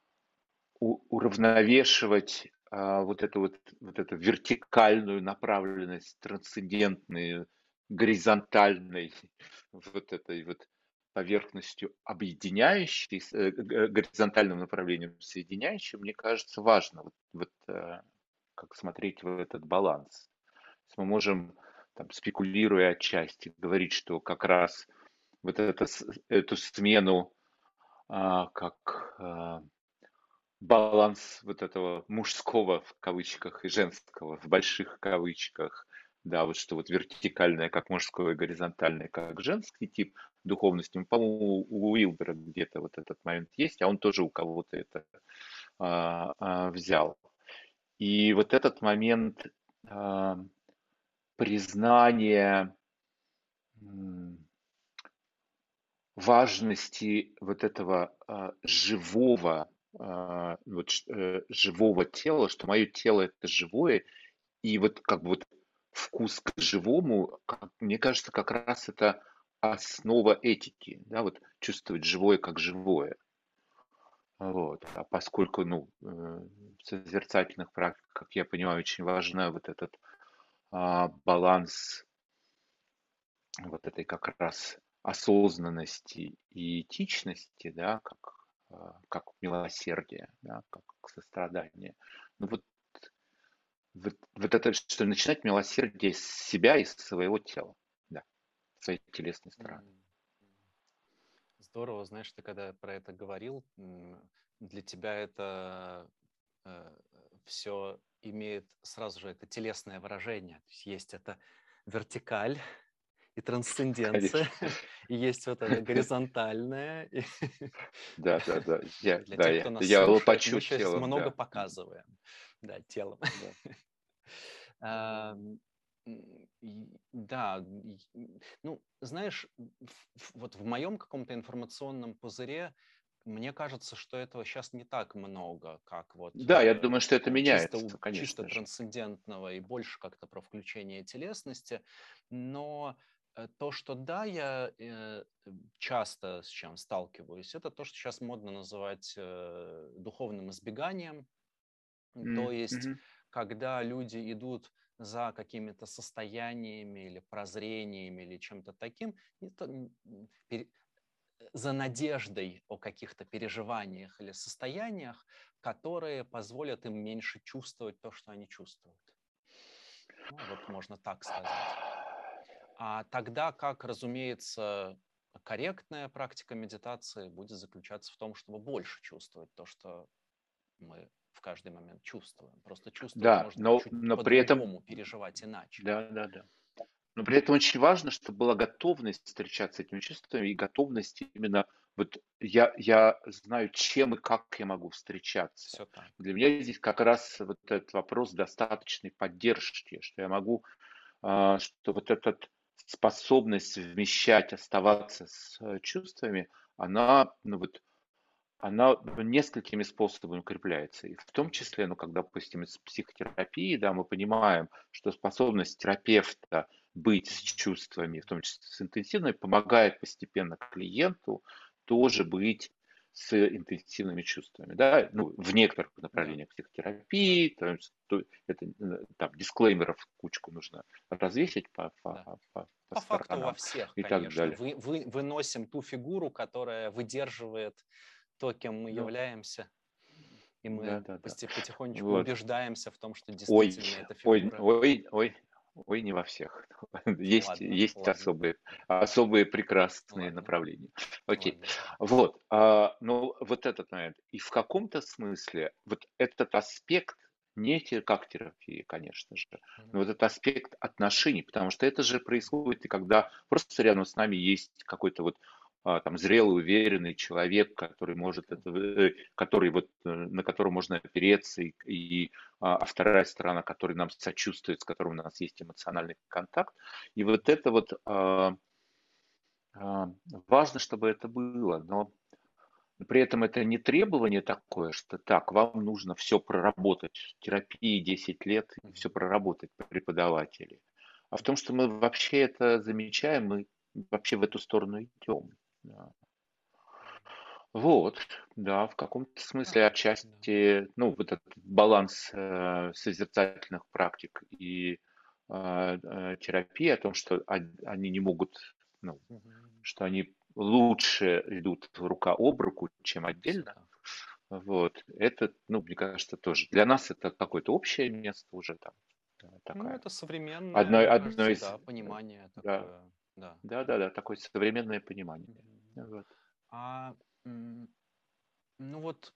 у- уравновешивать а, вот эту вот, вот эту вертикальную направленность, трансцендентную, горизонтальной, вот этой вот поверхностью объединяющей, с- э, г- горизонтальным направлением соединяющим, мне кажется, важно вот, вот, э, как смотреть в этот баланс. То есть мы можем, там, спекулируя отчасти, говорить, что как раз вот это, с- эту смену а, как а, баланс вот этого мужского в кавычках и женского в больших кавычках, да, вот что вот вертикальное как мужское, горизонтальное как женский тип духовности, ну, по-моему, у Уилбера где-то вот этот момент есть, а он тоже у кого-то это а, а, взял. И вот этот момент а, признания м, важности вот этого а, живого, а, вот, ш- э, живого тела, что мое тело это живое, и вот как бы вот вкус к живому, как- мне кажется, как раз это основа этики, да, вот чувствовать живое как живое. Вот. А поскольку, ну, э, в созерцательных практиках, как я понимаю, очень важна вот этот а, баланс вот этой как раз осознанности и этичности, да, как, а, как милосердие, да, как сострадание. Ну вот, вот, вот это, что начинать милосердие с себя и с своего тела, да, с своей телесной стороны. М. Здорово, знаешь, ты когда про это говорил, м, для тебя это все имеет сразу же это телесное выражение. То есть есть это вертикаль и трансценденция, Конечно. и есть вот это горизонтальное. И Да, да, да. Я, для да, тех, кто я, нас я слушает, мы лопачу сейчас телом, много да. Мгм. показываем, да, телом. Да. А, м, и Да, и, м, ну, знаешь, в- в- вот в моем каком-то информационном пузыре мне кажется, что этого сейчас не так много, как вот Да, я э, думаю, что это э, чисто, меняется, у- чисто конечно же. трансцендентного и больше как-то про включение телесности. Но э, то, что да, я э, часто с чем сталкиваюсь, это то, что сейчас модно называть э, духовным избеганием. То М, есть, мгм. когда люди идут за какими-то состояниями или прозрениями или чем-то таким, это, м, м, пере- за надеждой о каких-то переживаниях или состояниях, которые позволят им меньше чувствовать то, что они чувствуют. Ну, вот можно так сказать. А тогда как, разумеется, корректная практика медитации будет заключаться в том, чтобы больше чувствовать то, что мы в каждый момент чувствуем. Просто чувствовать Да, можно но, чуть но при этом, по-другому, переживать иначе. да, да, да. Но при этом очень важно, чтобы была готовность встречаться с этими чувствами и готовность именно вот я, я знаю, чем и как я могу встречаться. Все так. Для меня здесь как раз вот этот вопрос достаточной поддержки, что я могу, а, что вот эта способность вмещать, оставаться с э, чувствами, она, ну вот, она ну, несколькими способами укрепляется. И в том Мгм. числе, ну, как, допустим, из психотерапии, да, мы понимаем, что способность терапевта быть с Мгм. чувствами, в том числе с интенсивной, помогает постепенно клиенту тоже быть с интенсивными чувствами, да, ну, в некоторых Да, направлениях да, психотерапии, то есть, то- это, э, там, дисклеймеров кучку нужно развесить по, да. по, по, по По факту во сторонам всех, и так конечно. далее. Вы, вы, выносим ту фигуру, которая выдерживает то, кем мы Да, являемся, и да, мы да, да. посте- потихонечку Вот. убеждаемся в том, что Ой, действительно эта ой, фигура. ой, ой, ой, не во всех. Есть, Ладно, есть ладно, особые, особые прекрасные ладно, направления. Окей. ладно. Вот, а, ну, вот этот момент. И в каком-то смысле вот этот аспект, не те- как терапия, конечно же, но Мгм. вот этот аспект отношений, потому что это же происходит, и когда просто рядом с нами есть какой-то вот а, там зрелый, уверенный человек, который может это, э, который вот, э, на которого можно опереться, и, и а а вторая сторона, которая нам сочувствует, с которой у нас есть эмоциональный контакт. И вот это вот а, а, важно, чтобы это было, но при этом это не требование такое, что так, вам нужно все проработать, в терапии десять лет, и все Мгм. проработать преподаватели. А в том, что мы вообще это замечаем, мы вообще в эту сторону идем. Да. Вот, да, в каком-то Да, смысле да. отчасти, ну, вот этот баланс э, созерцательных практик и а, э, терапии о том, что он- они не могут, ну, Мгм. что они лучше идут рука об руку, чем Все отдельно. так. Вот, это, ну, мне кажется, тоже для нас это какое-то общее место уже там, да, Ну, такая. это современное, Одно, мне одно кажется, из, да, понимание да, такое, да. да, да, да, такое современное понимание. Мгм. Вот. А, м, ну вот,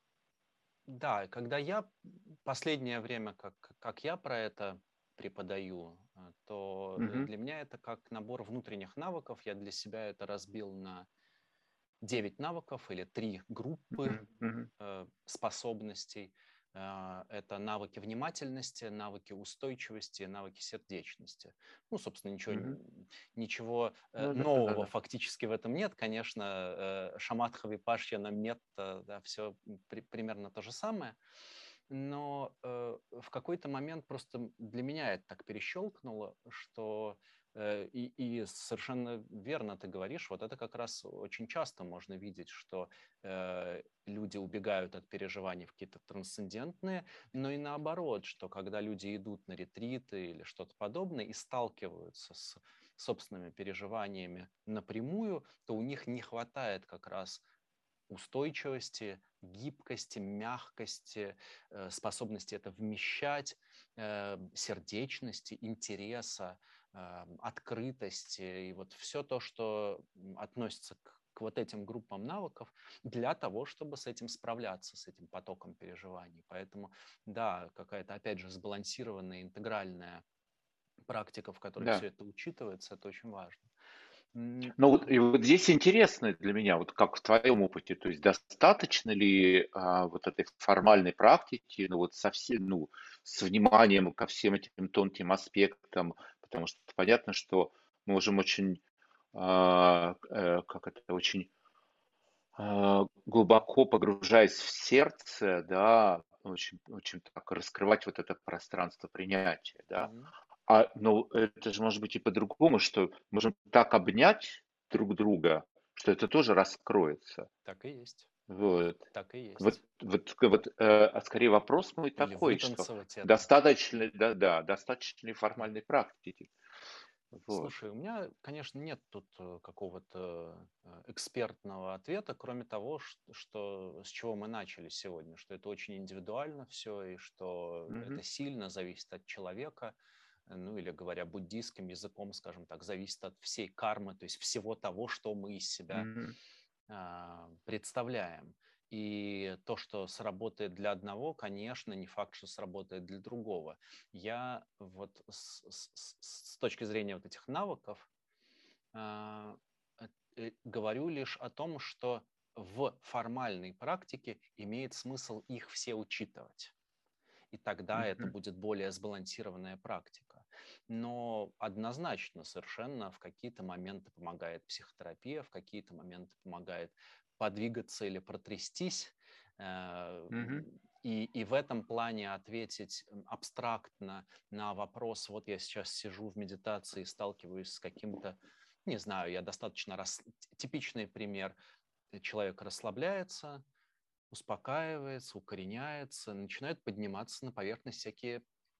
да, когда я последнее время, как, как я про это преподаю, а, то э, Мгм, для меня это как набор внутренних навыков. Я для себя это разбил на девять навыков или три группы мгм, мгм, э, способностей. А, Это навыки внимательности, навыки устойчивости, навыки сердечности. Ну, собственно, ничего, мгм. н- ничего э, Ну да, да, нового да. фактически в этом нет. Конечно, э, Шаматха, Випашьяна, Метта, да, все примерно то же самое. Но э, в какой-то момент просто для меня это так перещелкнуло, что э, и, и совершенно верно ты говоришь, вот это как раз очень часто можно видеть, что э, люди убегают от переживаний в какие-то трансцендентные, но и наоборот, что когда люди идут на ретриты или что-то подобное и сталкиваются с собственными переживаниями напрямую, то у них не хватает как раз устойчивости, гибкости, мягкости, э, способности это вмещать, э, сердечности, интереса, э, открытости и вот все то, что м, относится к, к вот этим группам навыков для того, чтобы с этим справляться, с этим потоком переживаний. Поэтому, да, какая-то, опять же, сбалансированная, интегральная практика, в которой все Да. это учитывается, это очень важно. М, Ну вот, и вот здесь интересно для меня, вот как в твоем опыте, то есть достаточно ли а, вот этой формальной практики, ну вот со всем, ну, с вниманием ко всем этим тонким аспектам, потому что понятно, что мы можем очень, а, э, как это, очень а, глубоко погружаясь в сердце, да, очень, очень так раскрывать вот это пространство принятия, да. мгм. А, ну, это же может быть и по-другому, что можем так обнять друг друга, что это тоже раскроется. Так и есть. Вот. Так и Вот, есть. вот, вот, э, а скорее вопрос мой Или такой, что вытанцевать это. достаточно, Да, ли- да, да, достаточно ли да. формальной практики. Вот. Слушай, у меня, конечно, нет тут э, какого-то э, экспертного ответа, кроме того, ш- что, с чего мы начали сегодня, что это очень индивидуально все, и что это Мгм. сильно зависит от человека, ну или говоря буддийским языком, скажем так, зависит от всей кармы, то есть всего того, что мы из себя Мгм. а, представляем. И то, что сработает для одного, конечно, не факт, что сработает для другого. Я вот с, с- с- с точки зрения вот этих навыков а, э, э, говорю лишь о том, что в формальной практике имеет смысл их все учитывать. И тогда это Мгм. будет более сбалансированная практика. Но однозначно совершенно в какие-то моменты помогает психотерапия, в какие-то моменты помогает подвигаться или протрястись. Э, Мгм. И, и в этом плане ответить м, абстрактно на вопрос, вот я сейчас сижу в медитации и сталкиваюсь с каким-то, не знаю, я достаточно рас... типичный пример, человек расслабляется, успокаивается, укореняется, начинают подниматься на поверхность всякие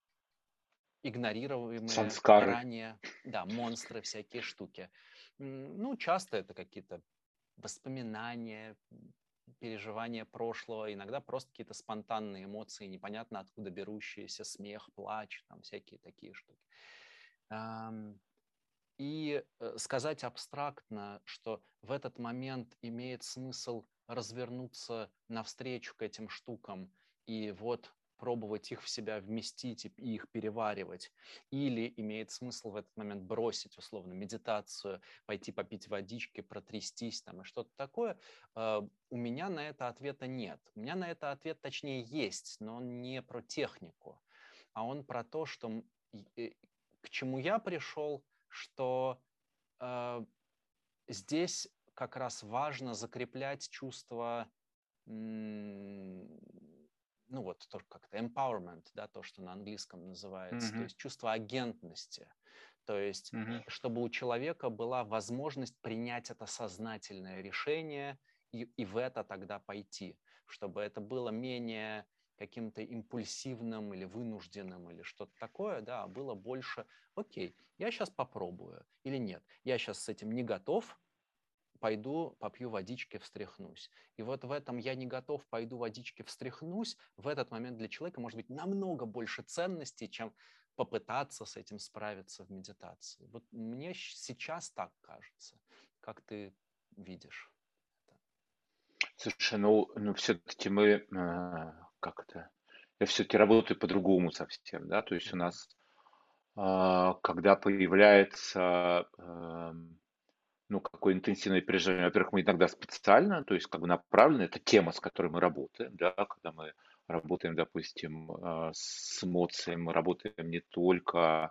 игнорируемые Санскары. ранее, да, монстры, всякие штуки. М, Ну, часто это какие-то воспоминания, м, переживания прошлого, иногда просто какие-то спонтанные эмоции, непонятно откуда берущиеся, смех, плач, там всякие такие штуки. Ам, И э, сказать абстрактно, что в этот момент имеет смысл развернуться навстречу к этим штукам и вот пробовать их в себя вместить и их переваривать. Или имеет смысл в этот момент бросить, условно, медитацию, пойти попить водички, протрястись там и что-то такое. Э, У меня на это ответа нет. У меня на это ответ, точнее, есть, но он не про технику, а он про то, что м, и- и к чему я пришел, что э, здесь как раз важно закреплять чувство, м, ну вот тоже как-то empowerment, да, то, что на английском называется, то Мгм. есть чувство агентности. То есть, Мгм. чтобы у человека была возможность принять это сознательное решение и, и в это тогда пойти, чтобы это было менее каким-то импульсивным или вынужденным или что-то такое, да, а было больше, окей, я сейчас попробую или нет, я сейчас с этим не готов, пойду попью водички, встряхнусь. И вот в этом я не готов, пойду водички, встряхнусь, в этот момент для человека может быть намного больше ценностей, чем попытаться с этим справиться в медитации. Вот мне щ- сейчас так кажется. Как ты видишь это? Слушай, ну, ну все-таки мы, э, как это, я все-таки работаю по-другому совсем, да, то есть у Мгм. нас, а, когда появляется, эм, ну, какое интенсивное переживание, во-первых, мы иногда специально, то есть как бы направленно, это тема, с которой мы работаем, да, когда мы работаем, допустим, э, с эмоциями, мы работаем не только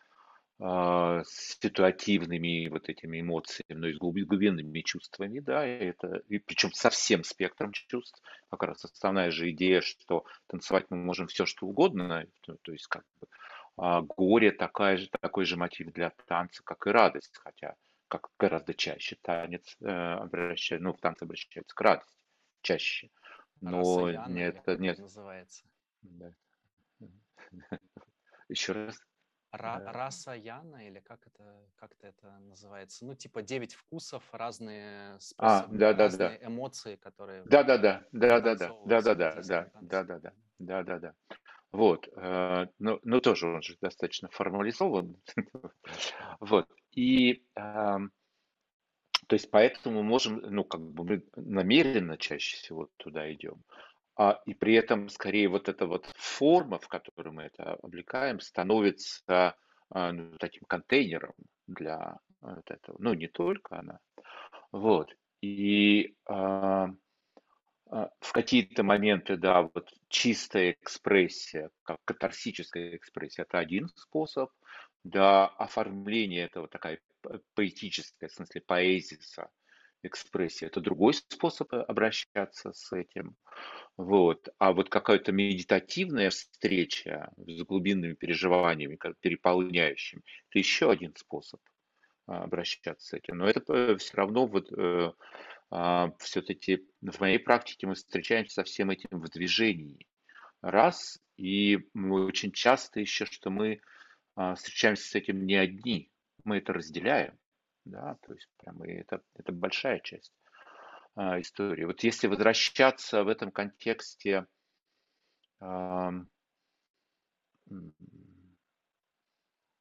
а, с ситуативными вот этими эмоциями, но и с глуби- глубинными чувствами, да, и это, и причем со всем спектром чувств. Как раз основная же идея, что танцевать мы можем все, что угодно, то, то есть как бы а, горе такая же, такой же мотив для танца, как и радость, хотя как гораздо чаще танец э, обращается, ну, в танце обращается к радости чаще, Раса но Яна или нет, как это нет, называется? да. Еще раз. Ра- Да. раса Яна или как это, как это это называется? Ну, типа девять вкусов, разные А, способы, да, да, да. разные эмоции, которые Да-да-да, да-да-да, вытанцовываются в да-да-да, да, индийском танце. да-да-да, да-да-да. Вот, э, ну, ну тоже он же достаточно формализован. Вот, и, ам, то есть поэтому мы можем, ну, как бы мы намеренно чаще всего туда идем. А, и при этом скорее вот эта вот форма, в которой мы это облекаем, становится а, ну, таким контейнером для вот этого. Ну, не только она. Вот. И а, а, в какие-то моменты, да, вот чистая экспрессия, как катарсическая экспрессия, это один способ, да, оформление этого такая п- поэтическая, в смысле поэзиса, экспрессия, это другой способ э, обращаться с этим. Вот. А вот какая-то медитативная встреча с глубинными переживаниями, как переполняющими, это еще один способ а, обращаться с этим. Но это все равно вот э, все-таки в моей практике мы встречаемся со всем этим в движении. Раз, и мы очень часто еще, что мы а, встречаемся с этим не одни, мы это разделяем, да, то есть прям и это, это большая часть а, истории. Вот если возвращаться в этом контексте ам, м,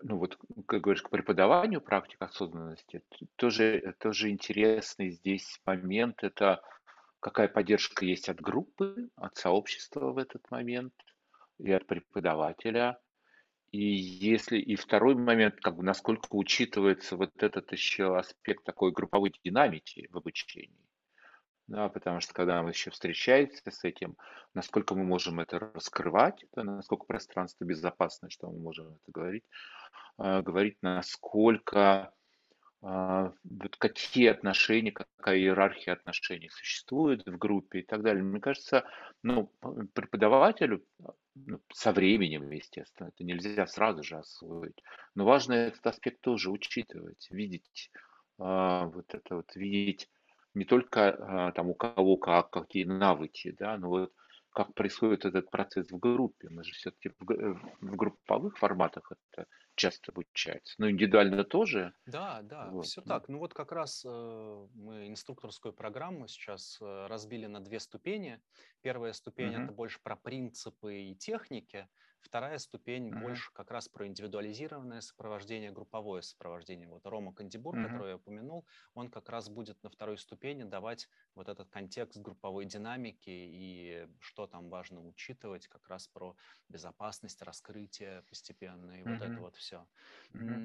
ну вот, как говоришь, к преподаванию практик осознанности, т- тоже, тоже интересный здесь момент, это какая поддержка есть от группы, от сообщества в этот момент и от преподавателя. И если и второй момент, как бы насколько учитывается вот этот еще аспект такой групповой динамики в обучении. Да, потому что когда мы еще встречаемся с этим, насколько мы можем это раскрывать, да, насколько пространство безопасное, что мы можем это говорить, а, говорить, насколько а, вот какие отношения, какая иерархия отношений существует в группе и так далее. Мне кажется, ну, п- преподавателю а, ну, со временем, естественно, это нельзя сразу же освоить, но важно этот аспект тоже учитывать, видеть а, вот это вот, видеть не только а, там у кого как, какие навыки, да, но вот как происходит этот процесс в группе. Мы же все-таки в, г- в групповых форматах это часто обучается. Ну, индивидуально тоже. Да, да, Вот. все Ну, так. Ну вот как раз э, мы инструкторскую программу сейчас э, разбили на две ступени. Первая ступень мгм, это больше про принципы и техники. Вторая ступень мгм, больше как раз про индивидуализированное сопровождение, групповое сопровождение. Вот Рома Кандибур, мгм, которого я упомянул, он как раз будет на второй ступени давать вот этот контекст групповой динамики и что там важно учитывать, как раз про безопасность, раскрытие постепенно и вот это мгм, вот все. мгм,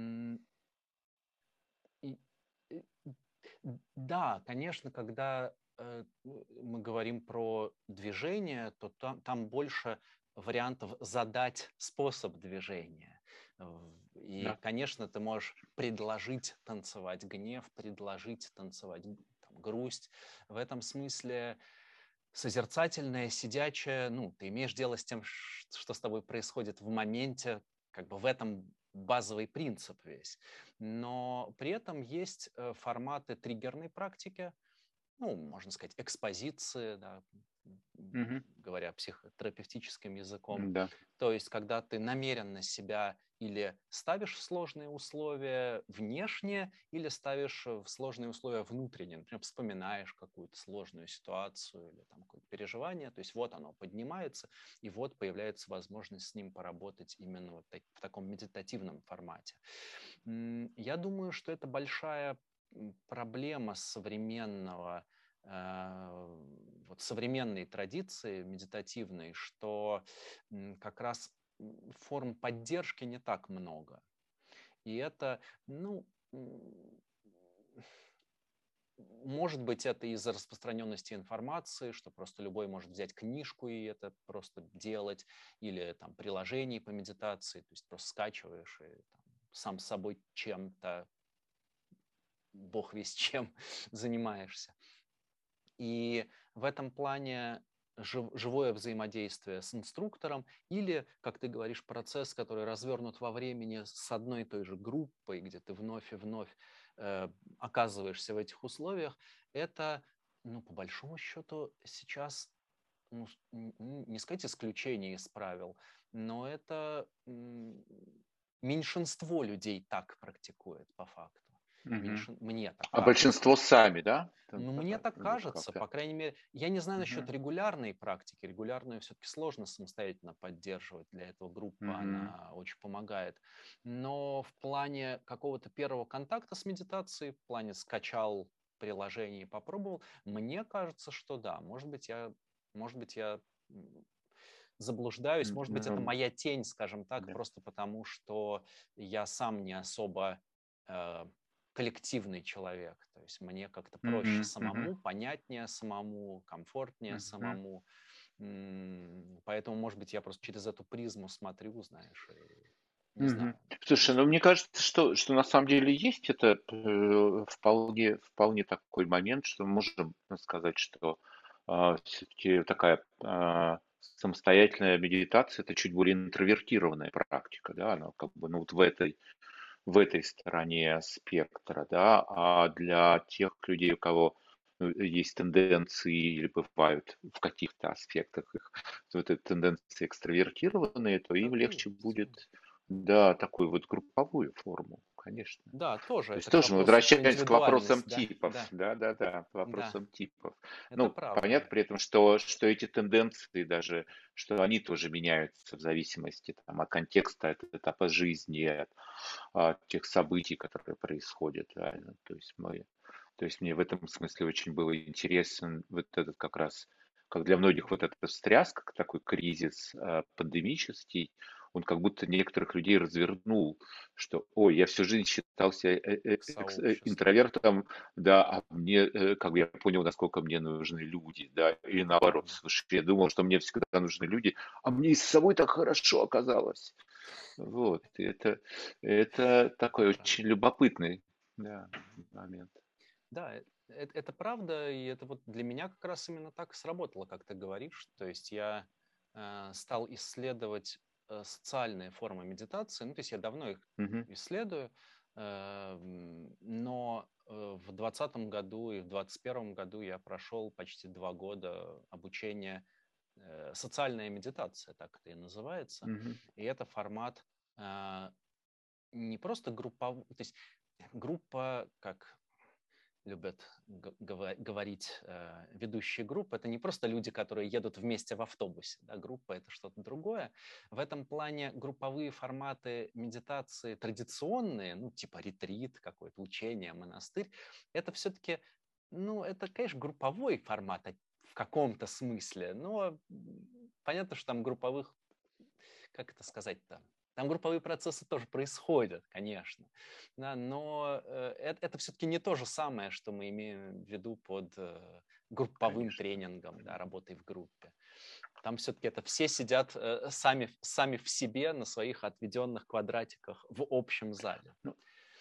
И, э, да, конечно, когда э, мы говорим про движение, то там, там больше вариантов задать способ движения. В- И, да, конечно, ты можешь предложить танцевать гнев, предложить танцевать г- там, грусть. В этом смысле созерцательное, сидячее, ну, ты имеешь дело с тем, ш- что с тобой происходит в моменте, как бы в этом базовый принцип весь. Но при этом есть э, форматы триггерной практики, ну, можно сказать, экспозиции, да, мгм, говоря психотерапевтическим языком. да, То есть, когда ты намеренно себя или ставишь в сложные условия внешне, или ставишь в сложные условия внутренне. Например, вспоминаешь какую-то сложную ситуацию или там какое-то переживание. То есть вот оно поднимается, и вот появляется возможность с ним поработать именно вот так, в таком медитативном формате. Я думаю, что это большая проблема современного э, вот современной традиции медитативной, что как раз форм поддержки не так много. И это, ну, может быть, это из-за распространенности информации, что просто любой может взять книжку и это просто делать, или там приложений по медитации, то есть просто скачиваешь и там, сам с собой чем-то, бог весь чем, занимаешься. И в этом плане жив- живое взаимодействие с инструктором или, как ты говоришь, процесс, который развернут во времени с одной и той же группой, где ты вновь и вновь э, оказываешься в этих условиях, это, ну, по большому счету, сейчас, ну, с- н- н- не сказать исключение из правил, но это м, меньшинство людей так практикует по факту. мгм. Меньшин... Мне так А кажется. большинство сами, да? Там, Ну, мне а, так вот кажется, как-то. по крайней мере, я не знаю насчет Мгм, регулярной практики. Регулярную все-таки сложно самостоятельно поддерживать. Для этого группа, мгм, она очень помогает. Но в плане какого-то первого контакта с медитацией, в плане скачал приложение и попробовал, мне кажется, что да. Может быть, я, может быть, я м, заблуждаюсь, м, может быть, это ну, моя тень, скажем так, да. просто потому, что я сам не особо э, коллективный человек. То есть мне как-то проще Мгм, мгм, самому, понятнее самому, комфортнее мгм, самому. М, Поэтому, может быть, я просто через эту призму смотрю, знаешь, и не мгм. знаю. Слушай, Может. ну мне кажется, что, что на самом деле есть это э, вполне, вполне такой момент, что мы можем сказать, что все-таки такая а, самостоятельная медитация это чуть более интровертированная практика, да, она как бы ну, вот в этой в этой стороне спектра, да, а для тех людей, у кого ну, есть тенденции или бывают в каких-то аспектах их вот эти тенденции экстравертированные, то им Так и легче есть. Да. будет Да, такую вот групповую форму, конечно. Да, тоже То есть это к тоже мы вопросу про возвращаемся к вопросам индивидуальность, да, типов. да, Да-да-да, к да, вопросам типов. это Ну, правда. понятно при этом, что, что эти тенденции даже, что они тоже меняются в зависимости там, от контекста, от этапа жизни, от, от тех событий, которые происходят. Да. То есть мы, то есть мне в этом смысле очень было интересен вот этот как раз, как для многих вот эта встряска, такой кризис э, пандемический, он как будто некоторых людей развернул, что, ой, я всю жизнь считался э, э, К экс- э, сообществу. интровертом, да, а мне, э, как бы я понял, насколько мне нужны люди, да, или Это наоборот, правда. слушай, я думал, что мне всегда нужны люди, а мне и с собой так хорошо оказалось. Вот, и это, это Это такой правда. очень любопытный, да, момент. Да, э- э- это правда, и это вот для меня как раз именно так и сработало, как ты говоришь. То есть я э, стал исследовать э, социальные формы медитации. Ну, то есть я давно их Мгм, исследую, э, м, но э, в двадцатом году и в двадцать первом году я прошел почти два года обучения э, социальная медитация, так это и называется. мгм, И это формат э, не просто групповой, то есть группа, как любят г- гова- говорить э, ведущие группы, это не просто люди, которые едут вместе в автобусе. Да, группа — это что-то другое. В этом плане групповые форматы медитации традиционные, ну, типа ретрит, какое-то учение, монастырь, это все-таки, ну, это, конечно, групповой формат а- в каком-то смысле, но м, понятно, что там групповых, как это сказать-то, там групповые процессы тоже происходят, конечно, да, но э, это, это все-таки не то же самое, что мы имеем в виду под э, групповым конечно. тренингом, да, работой в группе. Там все-таки это все сидят э, сами, сами в себе на своих отведенных квадратиках в общем зале. Ну,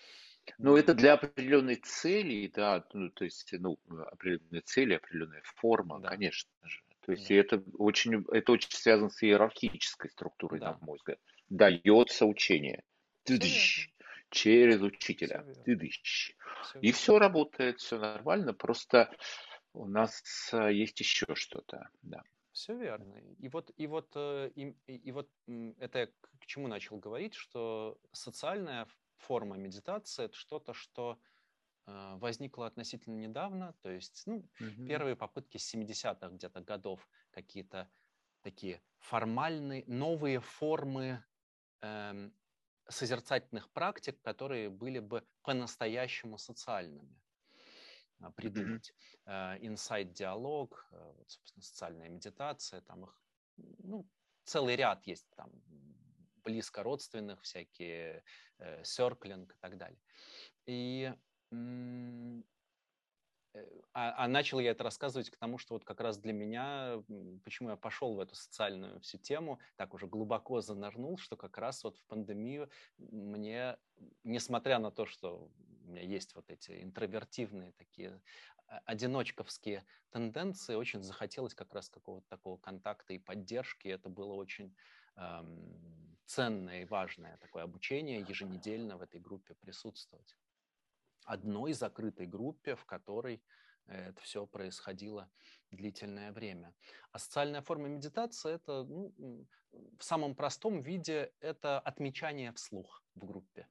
ну, Да, это для определенной цели, да, ну, то есть, ну, определенные цели, определенная форма, да, конечно же. То есть, и да, это очень, это очень связано с иерархической структурой, на да, мой взгляд. Дается учение. все верно, Тыдыщ. Через все учителя. верно, Тыдыщ. все И верно. все работает, все нормально, просто у нас а, есть еще что-то, да. Все верно. И вот, и вот, э, и, и- и вот м, это я к к чему начал говорить, что социальная ф- форма медитации — это что-то, что э, возникло относительно недавно, то есть, ну, Мгм. первые попытки с семидесятых где-то годов, какие-то такие формальные, новые формы эм, созерцательных практик, которые были бы по-настоящему социальными а, Мгм. придумать. Э, Инсайт-диалог, э, вот, собственно, социальная медитация, там их, ну, целый ряд есть, там, близко родственных, всякие, э, серклинг и так далее. И м, Э, а, а начал я это рассказывать к тому, что вот как раз для меня, м, почему я пошел в эту социальную всю тему, так уже глубоко занырнул, что как раз вот в пандемию мне, несмотря на то, что у меня есть вот эти интровертивные такие а, одиночковские тенденции, очень захотелось как раз какого-то такого контакта и поддержки. Это было очень эм, ценное и важное такое обучение еженедельно в этой группе присутствовать, одной закрытой группе, в которой э, это все происходило длительное время. А социальная форма медитации — это, ну, в самом простом виде это отмечание вслух в группе.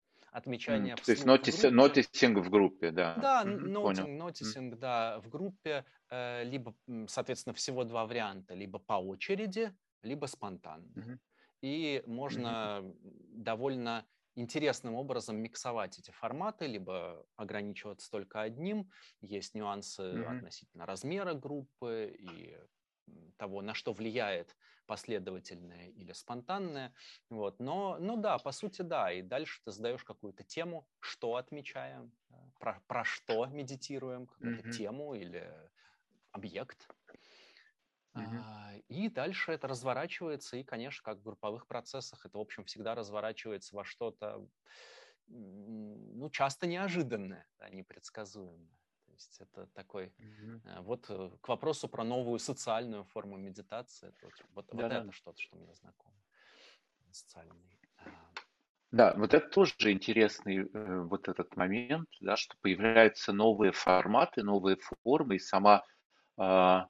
М, Отмечание То есть вслух в нотис, группе. нотисинг в группе, да. Да, Мгм, понял. нотинг, М, нотисинг, да, в группе, э, либо, м, соответственно, всего два варианта, либо по очереди, либо спонтанно. мгм, И мгм, можно довольно интересным образом миксовать эти форматы, либо ограничиваться только одним. Есть нюансы мгм, относительно размера группы и м, того, на что влияет последовательное или спонтанное. Вот. Но, ну да, по сути, да. И дальше ты задаешь какую-то тему, что отмечаем, э, про, про что медитируем, какую-то мгм, тему или объект. мгм. А, И дальше это разворачивается, и, конечно, как в групповых процессах, это, в общем, всегда разворачивается во что-то, м, ну, часто неожиданное, да, непредсказуемое. То есть это такой, Мгм. э, вот э, к вопросу про новую социальную форму медитации, это вот, вот, вот Да-да. это что-то, что мне знакомо. Социальный. а, Да, вот это тоже интересный э, вот этот момент, да, что появляются новые форматы, новые формы, и сама, а,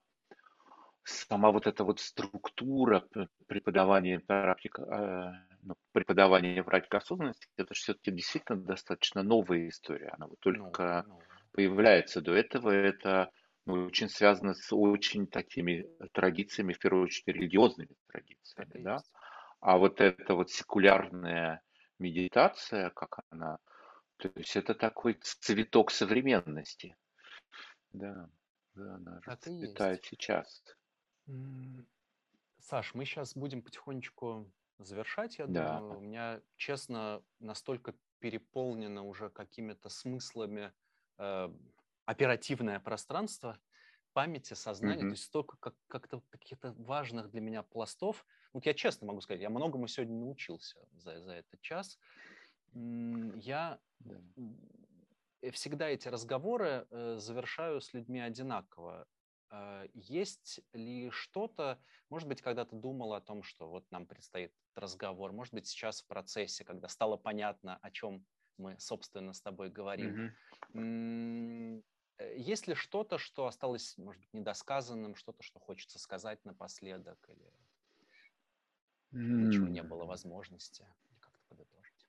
сама вот эта вот структура п- преподавания практик, э, ну, преподавание практики осознанности, это же все-таки действительно достаточно новая история. Она вот Новое, только новое. появляется. До этого это ну, очень связано с очень такими традициями, в первую очередь религиозными традициями, Так и да. есть. А вот эта вот секулярная медитация, как она, то есть это такой цветок современности, да, да, она Так и есть. расцветает сейчас, М, Саш, мы сейчас будем потихонечку завершать, я да. думаю. У меня, честно, настолько переполнено уже какими-то смыслами э, оперативное пространство памяти, сознания, то Мгм. есть столько как, как-то каких-то важных для меня пластов. Вот я честно могу сказать, я многому сегодня научился за, за этот час. М, Я Да. м, э, всегда эти разговоры э, завершаю с людьми одинаково. Э, Есть ли что-то, может быть, когда ты думал о том, что вот нам предстоит этот разговор, может быть, сейчас в процессе, когда стало понятно, о чем мы, собственно, с тобой говорим, Мгм. м, э, есть ли что-то, что осталось, может быть, недосказанным, что-то, что хочется сказать напоследок, или для чего не было М. возможности, или как-то подытожить?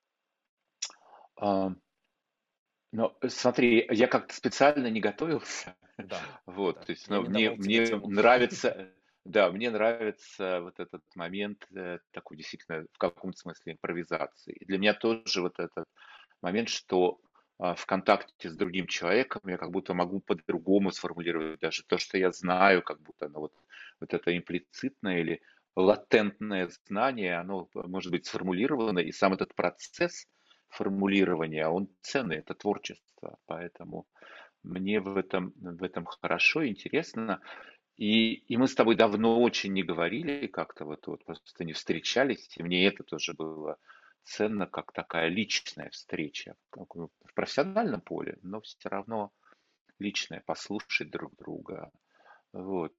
А, но э, смотри, я как-то специально не готовился. Да, Вот, да. то есть, Я ну, не мне, давал тебе мне тему. нравится, да, мне нравится вот этот момент э, такой действительно в каком-то смысле импровизации. И для меня тоже вот этот момент, что а, в контакте с другим человеком я как будто могу по-другому сформулировать даже то, что я знаю, как будто оно вот, вот это имплицитное или латентное знание, оно может быть сформулировано, и сам этот процесс формулирования, он ценный, это творчество, поэтому мне в этом, в этом хорошо, интересно. И, и мы с тобой давно очень не говорили, как-то вот, вот просто не встречались, и мне это тоже было ценно, как такая личная встреча как бы в профессиональном поле, но все равно личная, послушать друг друга. Вот.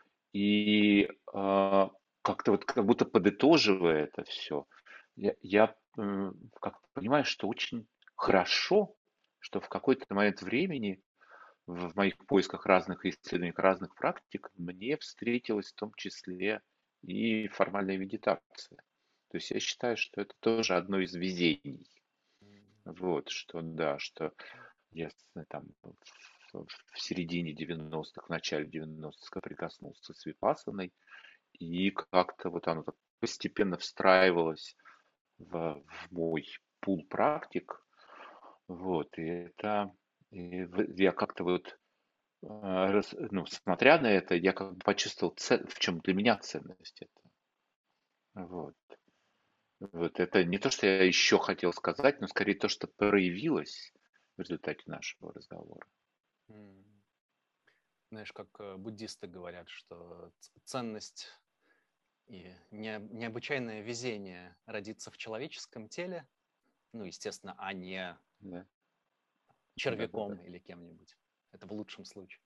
И а, как-то вот как будто подытоживая это все, я, я м, как понимаю, что очень хорошо, что в какой-то момент времени в моих поисках разных исследований, разных практик, мне встретилась в том числе и формальная медитация. То есть я считаю, что это тоже одно из везений. Вот, что да, что я с- там в, в середине девяностых, в начале девяностых соприкоснулся с випассаной, и как-то вот оно так постепенно встраивалось в, в мой пул практик. Вот, и это и в- я как-то вот а, рас- ну, смотря на это, я как бы почувствовал, це- в чем для меня ценность это. Вот. Вот это не то, что я еще хотел сказать, но скорее то, что проявилось в результате нашего разговора. М. Знаешь, как э, буддисты говорят, что ц- ценность и не- необычайное везение родиться в человеческом теле, ну, естественно, а не Да, да, да, да. червяком или кем-нибудь. Это в лучшем случае.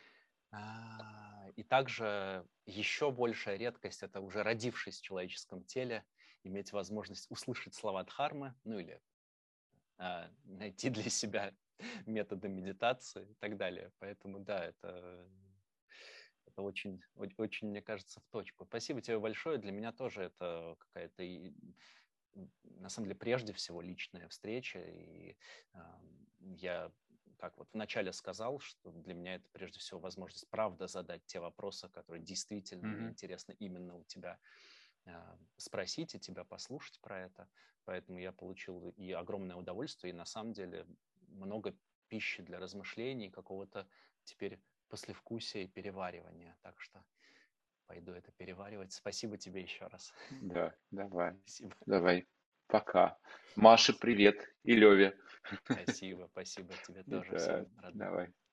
А, И также еще большая редкость — это уже родившись в человеческом теле, иметь возможность услышать слова Дхармы, ну или а, найти для себя методы медитации и так далее. Поэтому да, это, это очень, о- очень, мне кажется, в точку. Спасибо тебе большое. Для меня тоже это какая-то, и, м, на самом деле, прежде всего личная встреча. И а, я, как вот вначале сказал, что для меня это прежде всего возможность правда задать те вопросы, которые действительно мне Мгм. интересны именно у тебя, а, спросить и тебя послушать про это. Поэтому я получил и огромное удовольствие, и на самом деле много пищи для размышлений, какого-то теперь послевкусия и переваривания. Так что пойду это переваривать. Спасибо тебе еще раз. Да, давай, Спасибо. давай. Пока. Маше Спасибо. привет и Леве. Спасибо, спасибо тебе тоже. Да, Всем родным. давай.